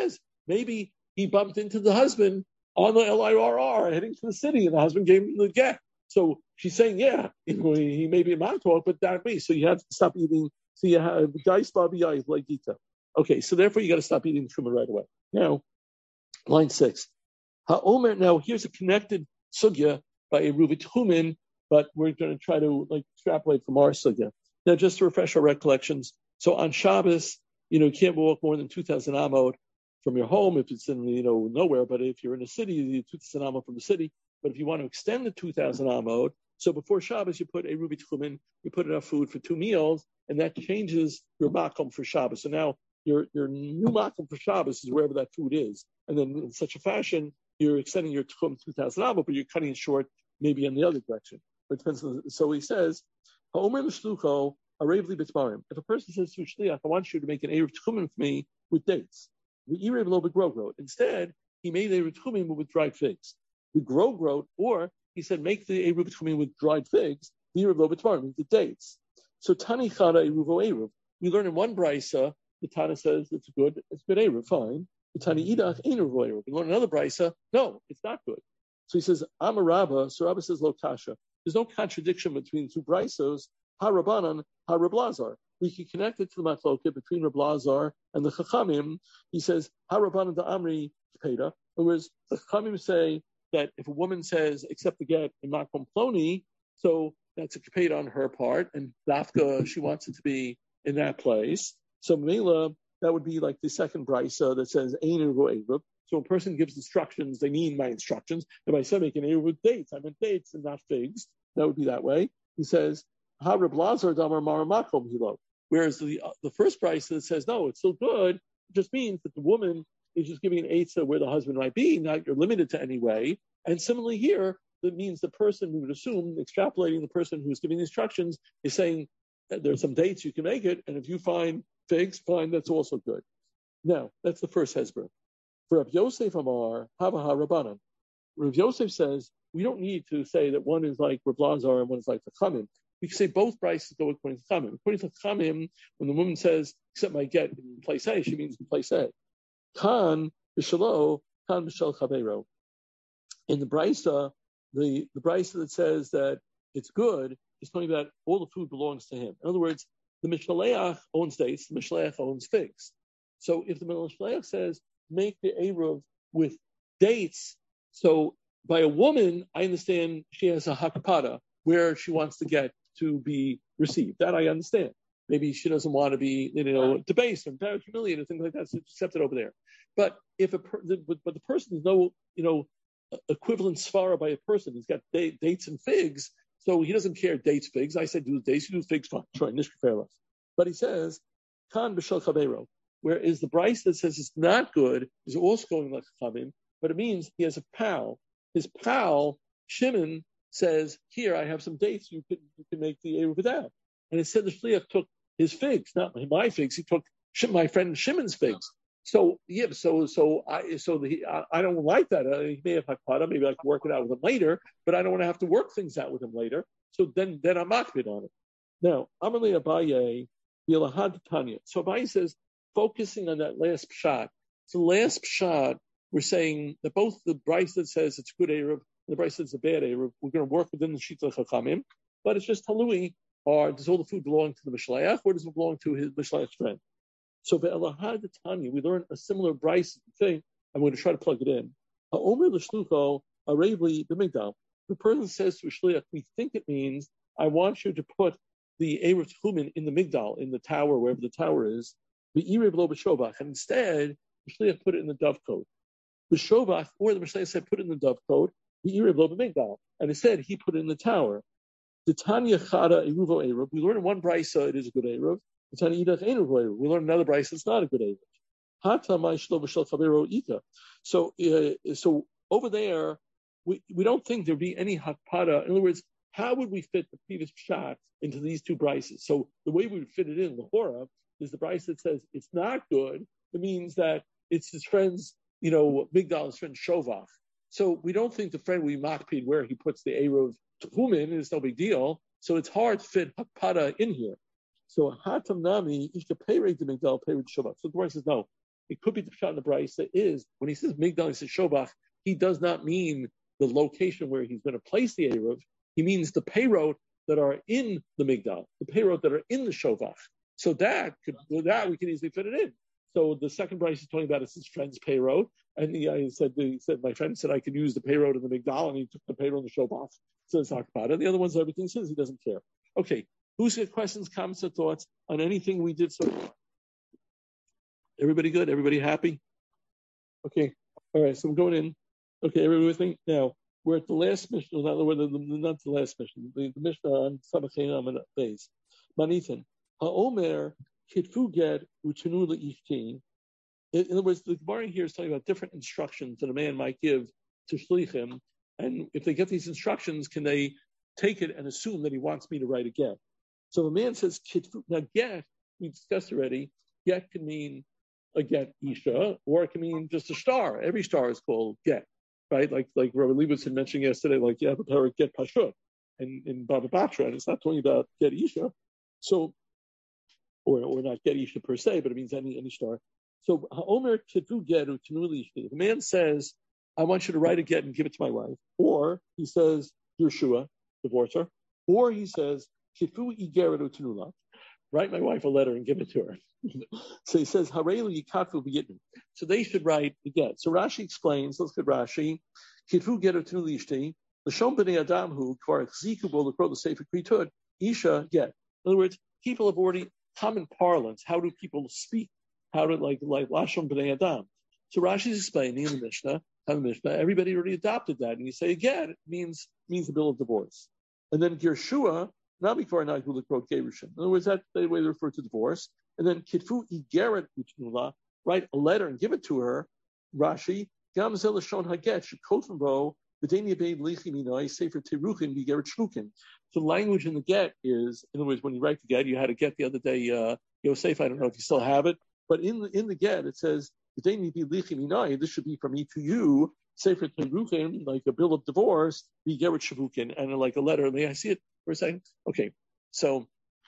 maybe he bumped into the husband on the L I R R heading to the city, and the husband gave him the get. So she's saying, yeah, he may be a montauk, but that way. So you have to stop eating. So you have guys like Gita. Okay, so therefore you got to stop eating truma right away. Now, line six. Ha'omer. Now here's a connected sugya by a Ruvit Humin, but we're going to try to like extrapolate from our sugya. Now, just to refresh our recollections. So on Shabbos, you know, you can't walk more than two thousand amot from your home if it's in, you know, nowhere. But if you're in a city, you need two thousand amot from the city. But if you want to extend the two thousand amot, so before Shabbos, you put a Ruvit Humin, you put enough food for two meals, and that changes your makom for Shabbos. So now your your new makom for Shabbos is wherever that food is. And then in such a fashion, you're extending your tchum two thousand amot, but you're cutting it short maybe in the other direction. It depends on the, so he says, Ha'omer l'shlucho arevli b'tmarim. If a person says to a shliach, I want you to make an erev tchumen for me with dates, the erev lo b'grogrot. Instead, he made a erev tchumen with dried figs. The grogrot, or he said, make the erev tchumen with dried figs, the erev lo b'tmarim, the dates. So tani chada eruvo erev. We learn in one brisa, the Tana says it's good, it's good erev, fine. The Tani idach ain't eruvo erev. We learn another brisa, no, it's not good. So he says, Amar Rabba, so Rabba says, Lo kasha. There's no contradiction between two brisos, Ha Rabbanan, Ha Reb Lazar. We can connect it to the machloket between Reb Lazar and the Chachamim. He says, Ha Rabbanan da Amri Peda. In other words, the Chachamim say that if a woman says, accept the get in Makom Ploni, so that's a kapeda on her part, and Dafka, she wants it to be in that place. So Mela, that would be like the second brisa that says, Ein Eruv Eruv. So a person gives instructions, they mean my instructions. If I said make an eruv with dates, I meant dates and not figs. That would be that way. He says, Ha Reb Lazar damar maramakom hilo. Whereas the uh, the first price that says, no, it's still good, it just means that the woman is just giving an eitzah where the husband might be, not you're limited to any way. And similarly here, that means the person, we would assume, extrapolating the person who's giving the instructions is saying that there's some dates you can make it, and if you find figs, fine, that's also good. Now, that's the first hezbollah. For Rav Yosef Amar, Havaha Rabbanan. Rav Yosef says, we don't need to say that one is like Rav Lazar and one is like the Chamim. We can say both prices go according to Chamim. According to Chamim, when the woman says, accept my get in place A, she means in place A. Khan, B'shalo, Khan B'shal Chavero. In the Brisa, the, the Brisa that says that it's good is talking about all the food belongs to him. In other words, the Mishaleach owns dates, the Mishaleach owns figs. So if the Mishaleach says, make the eruv with dates. So by a woman, I understand she has a hakpada where she wants to get to be received. That I understand. Maybe she doesn't want to be, you know, debased or humiliated and things like that. So accept it over there. But if a per, but, but the person is no, you know, equivalent svara by a person. He's got da- dates and figs, so he doesn't care dates, figs. I said do dates, you do figs, fine. Sure, nishka. But he says kan b'shel chavero. Whereas the Bryce that says it's not good is also going like Chavim, but it means he has a pal. His pal, Shimon, says, here, I have some dates, you can, you can make the eruv with that. And it said the Shliach took his figs, not my figs, he took my friend Shimon's figs. So, yeah, so so I so the, I, I don't like that. Uh, he may have hakpada, maybe I can work it out with him later, but I don't want to have to work things out with him later. So then, then I'm makbid on it. Now, Amalei Abaye, Yelahad Tanya. So Abaye says, focusing on that last pshat. So last pshat, we're saying that both the Bryce that says it's good Erev and the Bryce that it's a bad Erev, we're going to work within the Shita Chachamim, but it's just Halui, or does all the food belong to the Mishleach, or does it belong to his Mishleach's friend? So Ve'elahad Tanya, we learn a similar Bryce thing. I'm going to try to plug it in. Ha'omer l'shlucho arevli b'migdal. The person says to a Shliach, we think it means, I want you to put the Erev Tchumen in the Migdal, in the tower, wherever the tower is, the Erev lo b'shovach, and instead, the Shliach put it in the dovecote. The Shovach, or the Mishleach said, put it in the dovecote, the Erev lo b'migdal, and instead, he put it in the tower. The Tanya Chada Eruvo Erev, we learn in one Brisa it is a good Erev. The Tanya Idach Ein Eruvo Erev, we learn another Brisa it's not a good Erev. Hata mai shlo v'shel chavero ika. So, uh, so over there, we, we don't think there'd be any hakpada. In other words, how would we fit the previous pshat into these two brises? So the way we would fit it in, L'chora, is the brise that says it's not good. It means that it's his friend's, you know, Migdal, his friend Shovach. So we don't think the friend we makpid where he puts the Erev Tchumen is no big deal. So it's hard to fit hakpada in here. So hatam nami ishka peireg the Migdal peireg Shovach. So the brise says no. it could be the pshat in the brisa is when he says migdal, he says shobach. He does not mean the location where he's going to place the eruv. He means the peyrot that are in the migdal, the peyrot that are in the shovach. So that could that we can easily fit it in. So the second brisa is talking about is his friend's peyrot, and he, I said he said my friend said I could use the peyrot in the migdal, and he took the peyrot in the shovach. So let's talk about it. The other ones, everything says he doesn't care. Okay, who's got questions, comments, or thoughts on anything we did so far? Everybody good? Everybody happy? Okay. All right. So I'm going in. Okay, everybody with me? Now, we're at the last Mishnah, not the, the, not the last Mishnah, the, the Mishnah on Sabachayim and Beis. Manithan, Ha'omer, Kitfu Get, Uchenu Le'ishti. In other words, the Gemara here is talking about different instructions that a man might give to Shlichim, and if they get these instructions, can they take it and assume that he wants me to write a get? So if a man says Kitfu, now get, we discussed already, get can mean a get Isha, or it can mean just a star. Every star is called get. Right, like like Rabbi Leibowitz mentioned yesterday, like you have a parak get pashut, and in Baba Batra, and it's not talking about get isha, so or or not get isha per se, but it means any any star. So Ha'omer Kitu Geru Tanuli. If a man says, "I want you to write a get and give it to my wife," or he says, "Yershua, divorce her," or he says, "Kitu Igeru Tanula," write my wife a letter and give it to her. So he says, Harelu Yikatfu B'Yitnu. So they should write the get. So Rashi explains, let's get Rashi, Kitfu Geru Tanu Lishti, L'shom B'nei Adam Hu, Kvar Ziku Bo L'Kro L'Sefer Kritud, Isha, get. In other words, people have already, common parlance, how do people speak? How do, like, like Lashon B'nei Adam. So Rashi's explaining in the Mishnah, in the Mishnah, everybody already adopted that. And you say, get, it means, means the bill of divorce. And then Gershua, not before Nagu L'Kro Gerushin. In other words, that's the way they refer to divorce. And then Kitfu Igeret Uchnula, write a letter and give it to her. Rashi, Gam Zel Shon Haget, Shekothenbo, B'Deni Bein Lichi Minoi, Sefer Teruchin, Igeret Shlukin. So the language in the get is, in other words, when you write the get, you had a get the other day, uh, Yosef, I don't know if you still have it, but in the, in the get, it says, B'Deni Bein Lichi Minoi, this should be from me to you, Sefer Teruchin, like a bill of divorce, Igeret Shlukin, and like a letter. May I see it for a second? Okay, so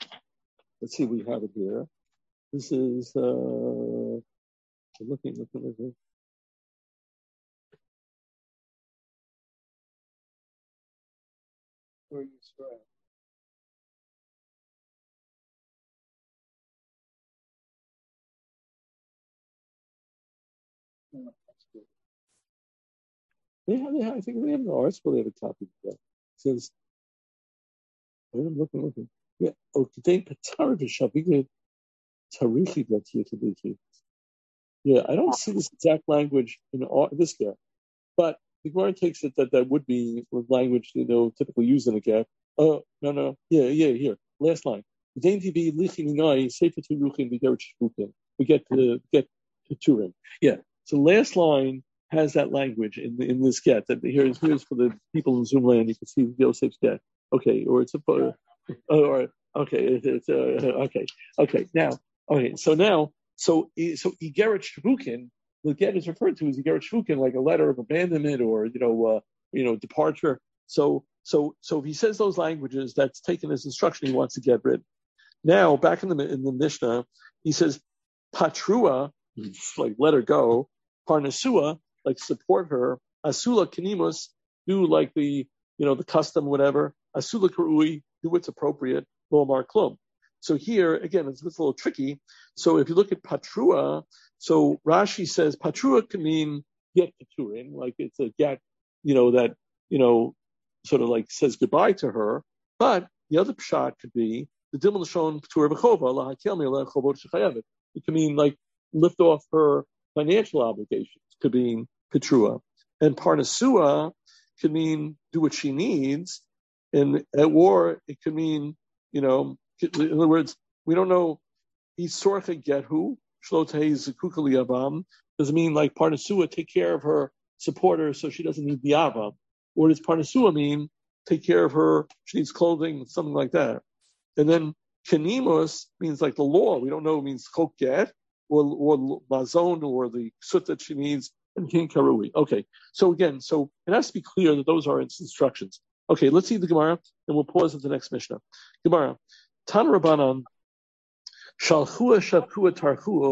let's see, we have it here. This is, uh, looking, looking, looking. Where are you starting? Oh, that's good. They have, they have, I think they have an article, they have a copy of that. It says, I'm looking, looking. Yeah, oh, today, Patar Vishabigid. Tarichi Vatiyatadiki. Yeah, I don't see this exact language in all, this get, but the Gemara takes it that that would be language you know typically used in a get. Oh no no yeah yeah here last line. We get to get to Turin. Yeah, so last line has that language in in this get. That here's here's for the people in Zoom land. You can see Yosef's get. Okay, or it's a uh, or okay it, it's uh, okay okay now. Okay, so now, so so Igeret Shvukin, the get is referred to as Igeret Shvukin, like a letter of abandonment or you know, uh, you know, departure. So so so if he says those languages, that's taken as instruction. He wants to get rid. Now back in the in the Mishnah, he says Patrua, like let her go. Parnasua, like support her. Asula Kenimus, do like the you know the custom whatever. Asula Karui, do what's appropriate. Lomar Klum. So here, again, it's, it's a little tricky. So if you look at Patrua, so Rashi says Patrua can mean get to Turin, like it's a get, you know, that, you know, sort of like says goodbye to her. But the other pshat could be the Dilma Lashon Patur B'chova, La Hakel Me La Chovot Shechayevet. It can mean like lift off her financial obligations, could mean Patrua. And Parnasua could mean do what she needs, and or it could mean, you know, in other words, we don't know. Isorcha get who shlotei zekukali avam doesn't mean like Parnasua take care of her supporter so she doesn't need the avam. Or does Parnasua mean take care of her? She needs clothing, something like that. And then Kenimus means like the law. We don't know. It means chok get or or mazon or the sut that she needs and king karui. Okay. So again, so it has to be clear that those are its instructions. Okay. Let's see the Gemara and we'll pause at the next Mishnah. Gemara. Tan Rabbanan, Shalchua Shapua Tarchua,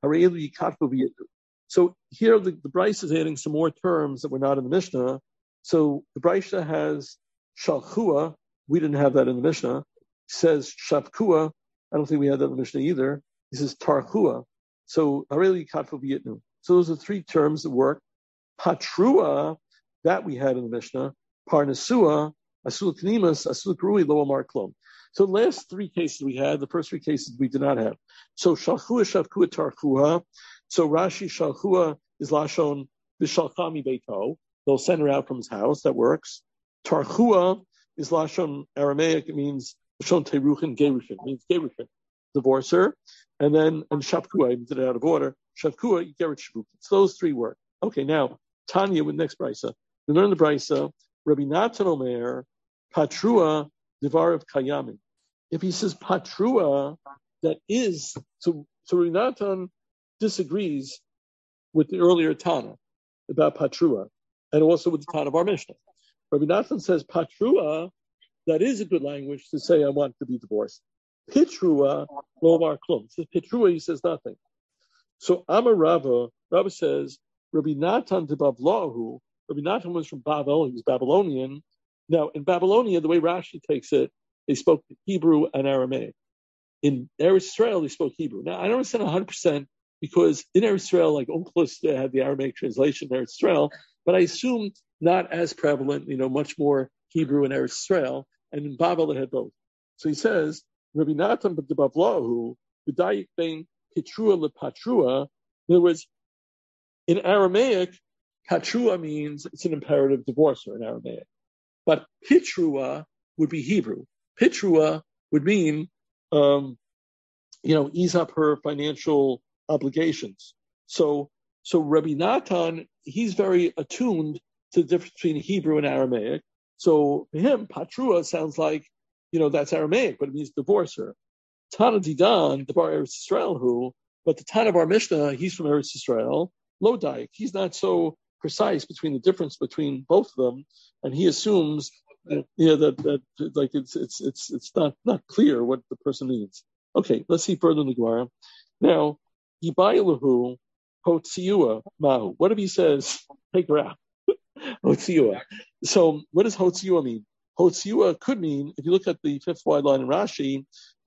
So here the, the Brisa is adding some more terms that were not in the Mishnah. So the Brisa has shalchua. We didn't have that in the Mishnah. It says shapkua. I don't think we had that in the Mishnah either. He says tarchua. So hareli katfu v'yitnu. So those are three terms that work. Patrua, that we had in the Mishnah. Parnasua, asul knimas, asul karui, lo amar klom. So the last three cases we had, the first three cases we did not have. So shalchua, shapkua, tarchua. So Rashi shalchua is lashon b'shalchami beito. They'll send her out from his house. That works. Tarchua is lashon Aramaic. It means lashon teruchin gerushin. It means gerushin, divorce her. And then and shapkua, I did it out of order. Shapkua, you get shvukin. So those three work. Okay, now Tanya with next brisa. We learn the brisa. Rabbi Natan Omer patrua divarav kayamin. If he says patrua, that is so. So Rabbi Natan disagrees with the earlier Tana about Patrua, and also with the Tana of our Mishnah. Rabbi Nathan says Patrua, that is a good language to say I want to be divorced. Pitrua, Lomar Klum. Says Pitrua, he says nothing. So Amar Rava, Rava says, Rabbi Natan de Bavlahu, Rabbi Natan was from Babel, he was Babylonian. Now, in Babylonia, the way Rashi takes it, they spoke Hebrew and Aramaic. In Eretz Israel, they spoke Hebrew. Now, I don't understand one hundred percent because in Eretz Israel, like Onkelos had the Aramaic translation in Eretz Israel, but I assume not as prevalent, you know, much more Hebrew in Eretz Israel, and in Babel it had both. So he says, Rabbi Natan de Bavlahu, B'dayik bein Pitrua lePatrua. In other words, in Aramaic, Patrua means it's an imperative divorcer in Aramaic. But Pitrua would be Hebrew. Pitrua would mean, um, you know, ease up her financial obligations. So, so Rabbi Natan, he's very attuned to the difference between Hebrew and Aramaic. So for him, Patrua sounds like, you know, that's Aramaic, but it means divorce her. Tana Didan, the Bar Eretz Yisrael, who, but the Tana of our Mishnah, he's from Eretz Yisrael, Lo Daik, he's not so precise between the difference between both of them, and he assumes, that, yeah, that, that like it's it's it's it's not not clear what the person means. Okay, let's see further in the Gemara. Now, Yibayilahu Hotziua Mahu. What if he says, take her out? Hotziua. So what does Hotziua mean? Hotziua could mean, if you look at the fifth wide line in Rashi,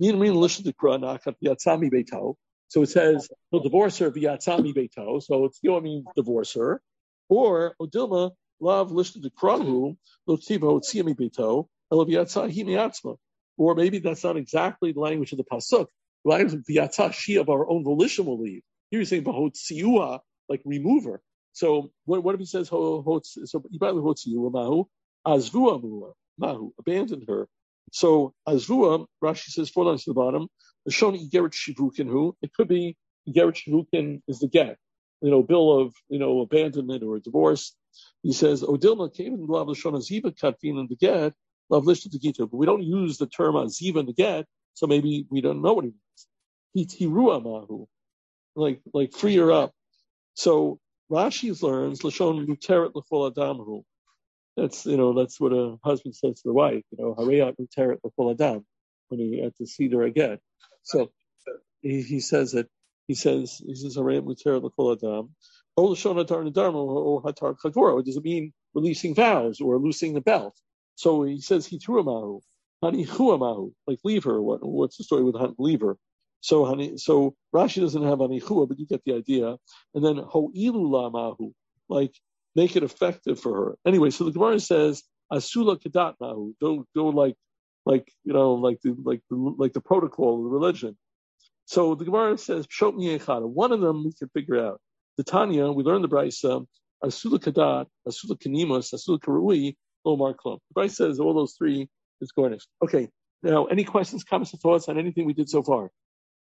so it says, he'll divorce her via Tzami Beito, so Hotziua means divorce her. Or, Odilma, Lav Lishta de Krahu, Lotiva Hotziami Beito, Elaviatzahi Miatzma. Or maybe that's not exactly the language of the Pasuk. The language of Viatza, she of our own volition will leave. Here he's saying, Hotziua, like remove her. So what, what if he says, ho, ho, so Hotziua Mahu, Azvua Mahu, abandoned her. So Azvua, Rashi says four lines to the bottom, the Shoni Igeret Shivukin who, it could be Igeret Shivukin is the get, you know, bill of, you know, abandonment or a divorce. He says, Odilma came in Lav Lashon Aziva Katin and the get, Lav Lishta Tegito, but we don't use the term Aziva in the get, so maybe we don't know what he means. Hitirua Mahu, like, like free her up. So Rashi learns Lashon Muteret L'Fol Adamhu. That's, you know, that's what a husband says to the wife, you know, Harayat Muteret L'Fol Adam, when he had to see her again. So he, he says it, he says, he says Harayat Muteret L'Fol Adam, O Lashon Hatar Nadarmo, or Hatar Chagora. Does it mean releasing vows or loosing the belt? So he says Hitura Mahu, Hani Chua Mahu, like leave her. What, what's the story with leave her? So honey, so Rashi doesn't have Anichua, but you get the idea. And then Ho'ilu La Mahu, like make it effective for her. Anyway, so the Gemara says Asula Kadat Mahu, don't go like like you know like the like the like the protocol of the religion. So the Gemara says Pshot Mi'echada. One of them we can figure out. The Tanya, we learned the Brisa, Asula Kadat, Asula Kanimus, Asula Karui, Omar Klum. The Brisa says all those three is garnished. Okay. Now, any questions, comments, or thoughts on anything we did so far?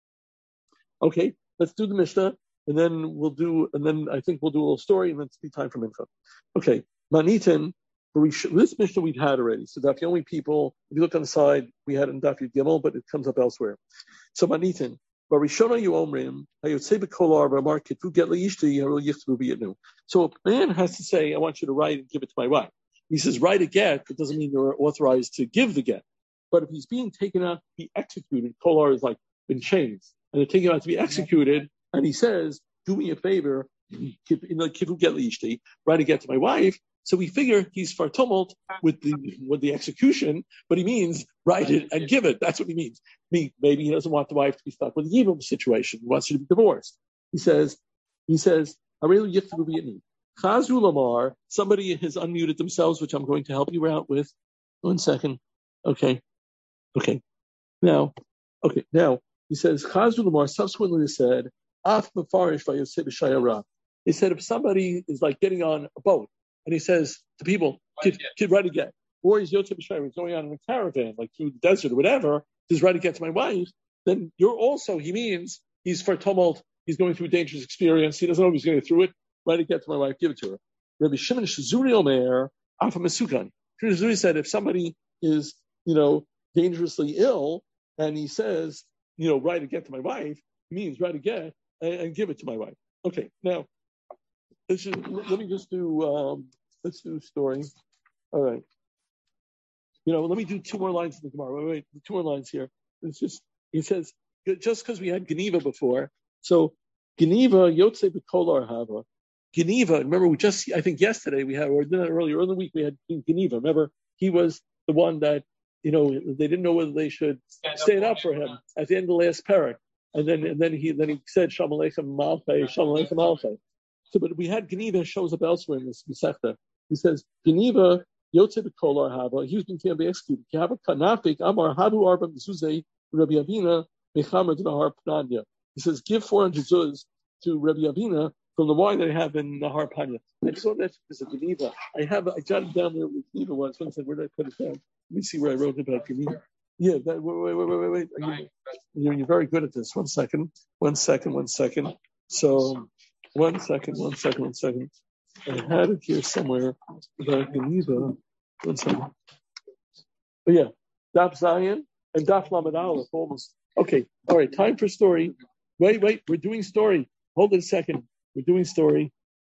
Okay, let's do the Mishnah, and then we'll do, and then I think we'll do a little story, and then it's be time for Mincha. Okay, Manitin, this Mishnah we've had already. So that's the only people, if you look on the side, we had in Daf Yud Gimel, but it comes up elsewhere. So Manitin, Barishona you omrim, Hayotzei b'kolar v'amar ketvu get leishti harol yichtu b'yitnu. So a man has to say, I want you to write and give it to my wife. He says, write a get, it doesn't mean you're authorized to give the get. But if he's being taken out to be executed, kolar is like in chains. And they're taking him out to be executed, and he says, do me a favor, you know, write a get to my wife. So we figure he's for tumult with the with the execution, but he means write it and give it. That's what he means. Maybe he doesn't want the wife to be stuck with the evil situation. He wants her to be divorced. He says, he says, somebody has unmuted themselves, which I'm going to help you out with. One second. Okay. Okay. Now, okay. Now, he says, Chazru Lamar subsequently said, Af Mefarish Vayoseh B'Shayara. He said, if somebody is like getting on a boat, and he says to people, kid, kid, write again. Or he's Yotzei B'Shayara, he's going on in a caravan, like through the desert or whatever, he's write again to my wife, then you're also, he means, he's for tumult, he's going through a dangerous experience, he doesn't know if he's going through it, write again to my wife, give it to her. Rabbi Shimon Shazuri Omer, Afa Mesukan. Shazuri said, if somebody is, you know, dangerously ill, and he says, you know, write again to my wife, he means write again and, and give it to my wife. Okay, now, let's just, let me just do, um, let's do a story. All right. You know, let me do two more lines in the Gemara. Wait, wait, two more lines here. It's just, he says, just because we had Geneva before, so Geneva, Yotzei B'Kol Arhava. Geneva, remember we just, I think yesterday we had, or earlier, earlier in the week we had Geneva. Remember, he was the one that, you know, they didn't know whether they should stand, stand up, up for him at the end of the last parak. And then, and then he, then he said, Shalom Aleichem Malchei, Shalom Aleichem Malchei. So, but we had Geneva shows up elsewhere in this Masechta. He says, Geneva, Yotzei B'Kol Arhava, he was being to be executed. Kihava Kanafik, Amar Habu Arba Mezuzei, Rabbi Avina, Mechamer Nahar Pnanya. He says, give four hundred zuz to Rabbi Avina from the wine that I have in Nahar Panya. I saw that as a Geneva. I have, I jotted down there what Geneva was. Someone said, where did I put it down? Let me see where I wrote about Geneva. Yeah, that, wait, wait, wait, wait, wait. You, you're, you're very good at this. One second, one second, one second. So, one second, one second, one second. I had it here somewhere about Geneva. One second. But yeah, Daf Zion and Daf Lamed Aleph almost. Okay, all right, time for story. Wait, wait, we're doing story. Hold it a second. We're doing story.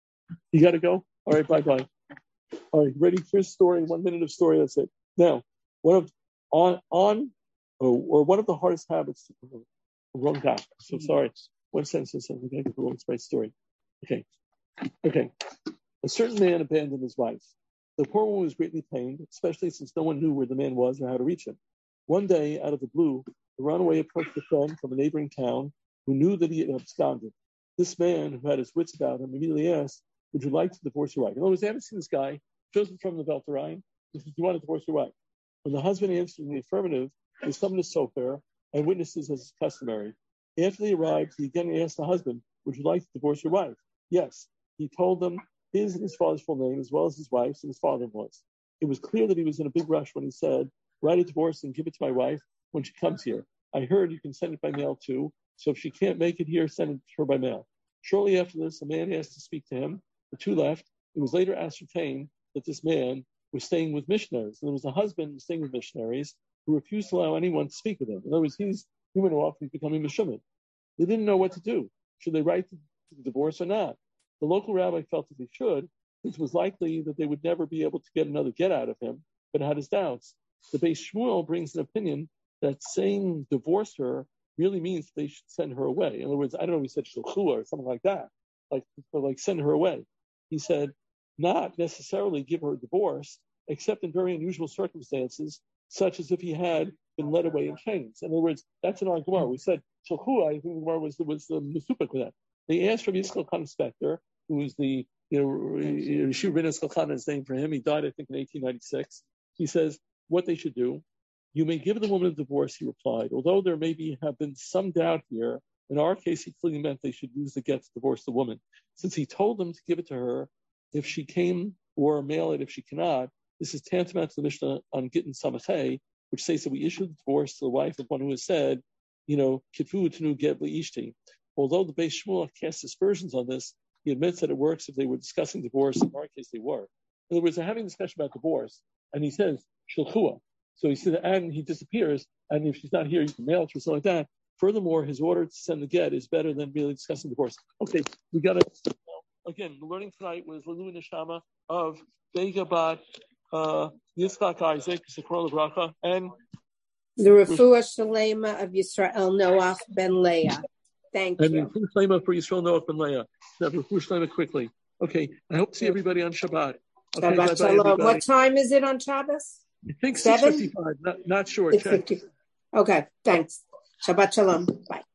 You got to go? All right, bye-bye. All right, ready for story. One minute of story, that's it. Now, one of, on, on, or, or one of the hardest habits, wrong guy. So sorry. One sentence, one sentence. Okay, the wrong right story. Okay. Okay. A certain man abandoned his wife. The poor woman was greatly pained, especially since no one knew where the man was or how to reach him. One day, out of the blue, the runaway approached a friend from a neighboring town who knew that he had absconded. This man, who had his wits about him, immediately asked, would you like to divorce your wife? In other words, they haven't seen this guy, chosen from the Beltarain. He said, do you want to divorce your wife? When the husband answered in the affirmative, they summoned a sofer and witnesses as is customary. After they arrived, he again asked the husband, would you like to divorce your wife? Yes. He told them his and his father's full name, as well as his wife's and his father-in-law's. It was clear that he was in a big rush when he said, write a divorce and give it to my wife when she comes here. I heard you can send it by mail too, so if she can't make it here, send it to her by mail. Shortly after this, a man asked to speak to him. The two left. It was later ascertained that this man was staying with missionaries. And there was a husband staying with missionaries who refused to allow anyone to speak with him. In other words, he's, he went off, he's becoming Meshumim. They didn't know what to do. Should they write the divorce or not? The local rabbi felt that they should, since it was likely that they would never be able to get another get out of him, but had his doubts. The Beis Shmuel brings an opinion that saying divorce her really means they should send her away. In other words, I don't know, he said shulchua or something like that, like, like send her away. He said, not necessarily give her a divorce, except in very unusual circumstances, such as if he had been led away in chains. In other words, that's in our Gemara. We said shulchua, I think the Gemara was, was the Mesupik with that. They asked from Yisrael Khan Spector, who was the, you know, Yeshiva Ben Yisrael Khan is named for him. He died, I think, in eighteen ninety-six. He says what they should do. You may give the woman a divorce, he replied. Although there may be, have been some doubt here, in our case, he clearly meant they should use the get to divorce the woman. Since he told them to give it to her if she came, or mail it if she cannot, this is tantamount to the Mishnah on Gittin Samatei, which says that we issue the divorce to the wife of one who has said, you know, Kitvu Tenu Get Ishti. Although the Beis Shmuel casts aspersions on this, he admits that it works if they were discussing divorce. In our case, they were. In other words, they're having a discussion about divorce, and he says, Shulchua. So he said, and he disappears, and if she's not here, you can mail it or something like that. Furthermore, his order to send the get is better than really discussing divorce. Okay, we got to, again, the learning tonight was Lalu Neshama of Vega Bat, uh, Yitzchak Isaac, Zikron Bracha, and the Refuah Shalema of Yisrael Noach ben Leah. Thank and you. And Shlema for Yisrael Noach Ben Leah. Shlema quickly. Okay, I hope to see everybody on Shabbat. Okay, Shabbat bye-bye, shalom. everybody. What time is it on Shabbos? I think Seven? six fifty-five. Not, not sure. six fifty. Okay, thanks. Shabbat shalom. Bye.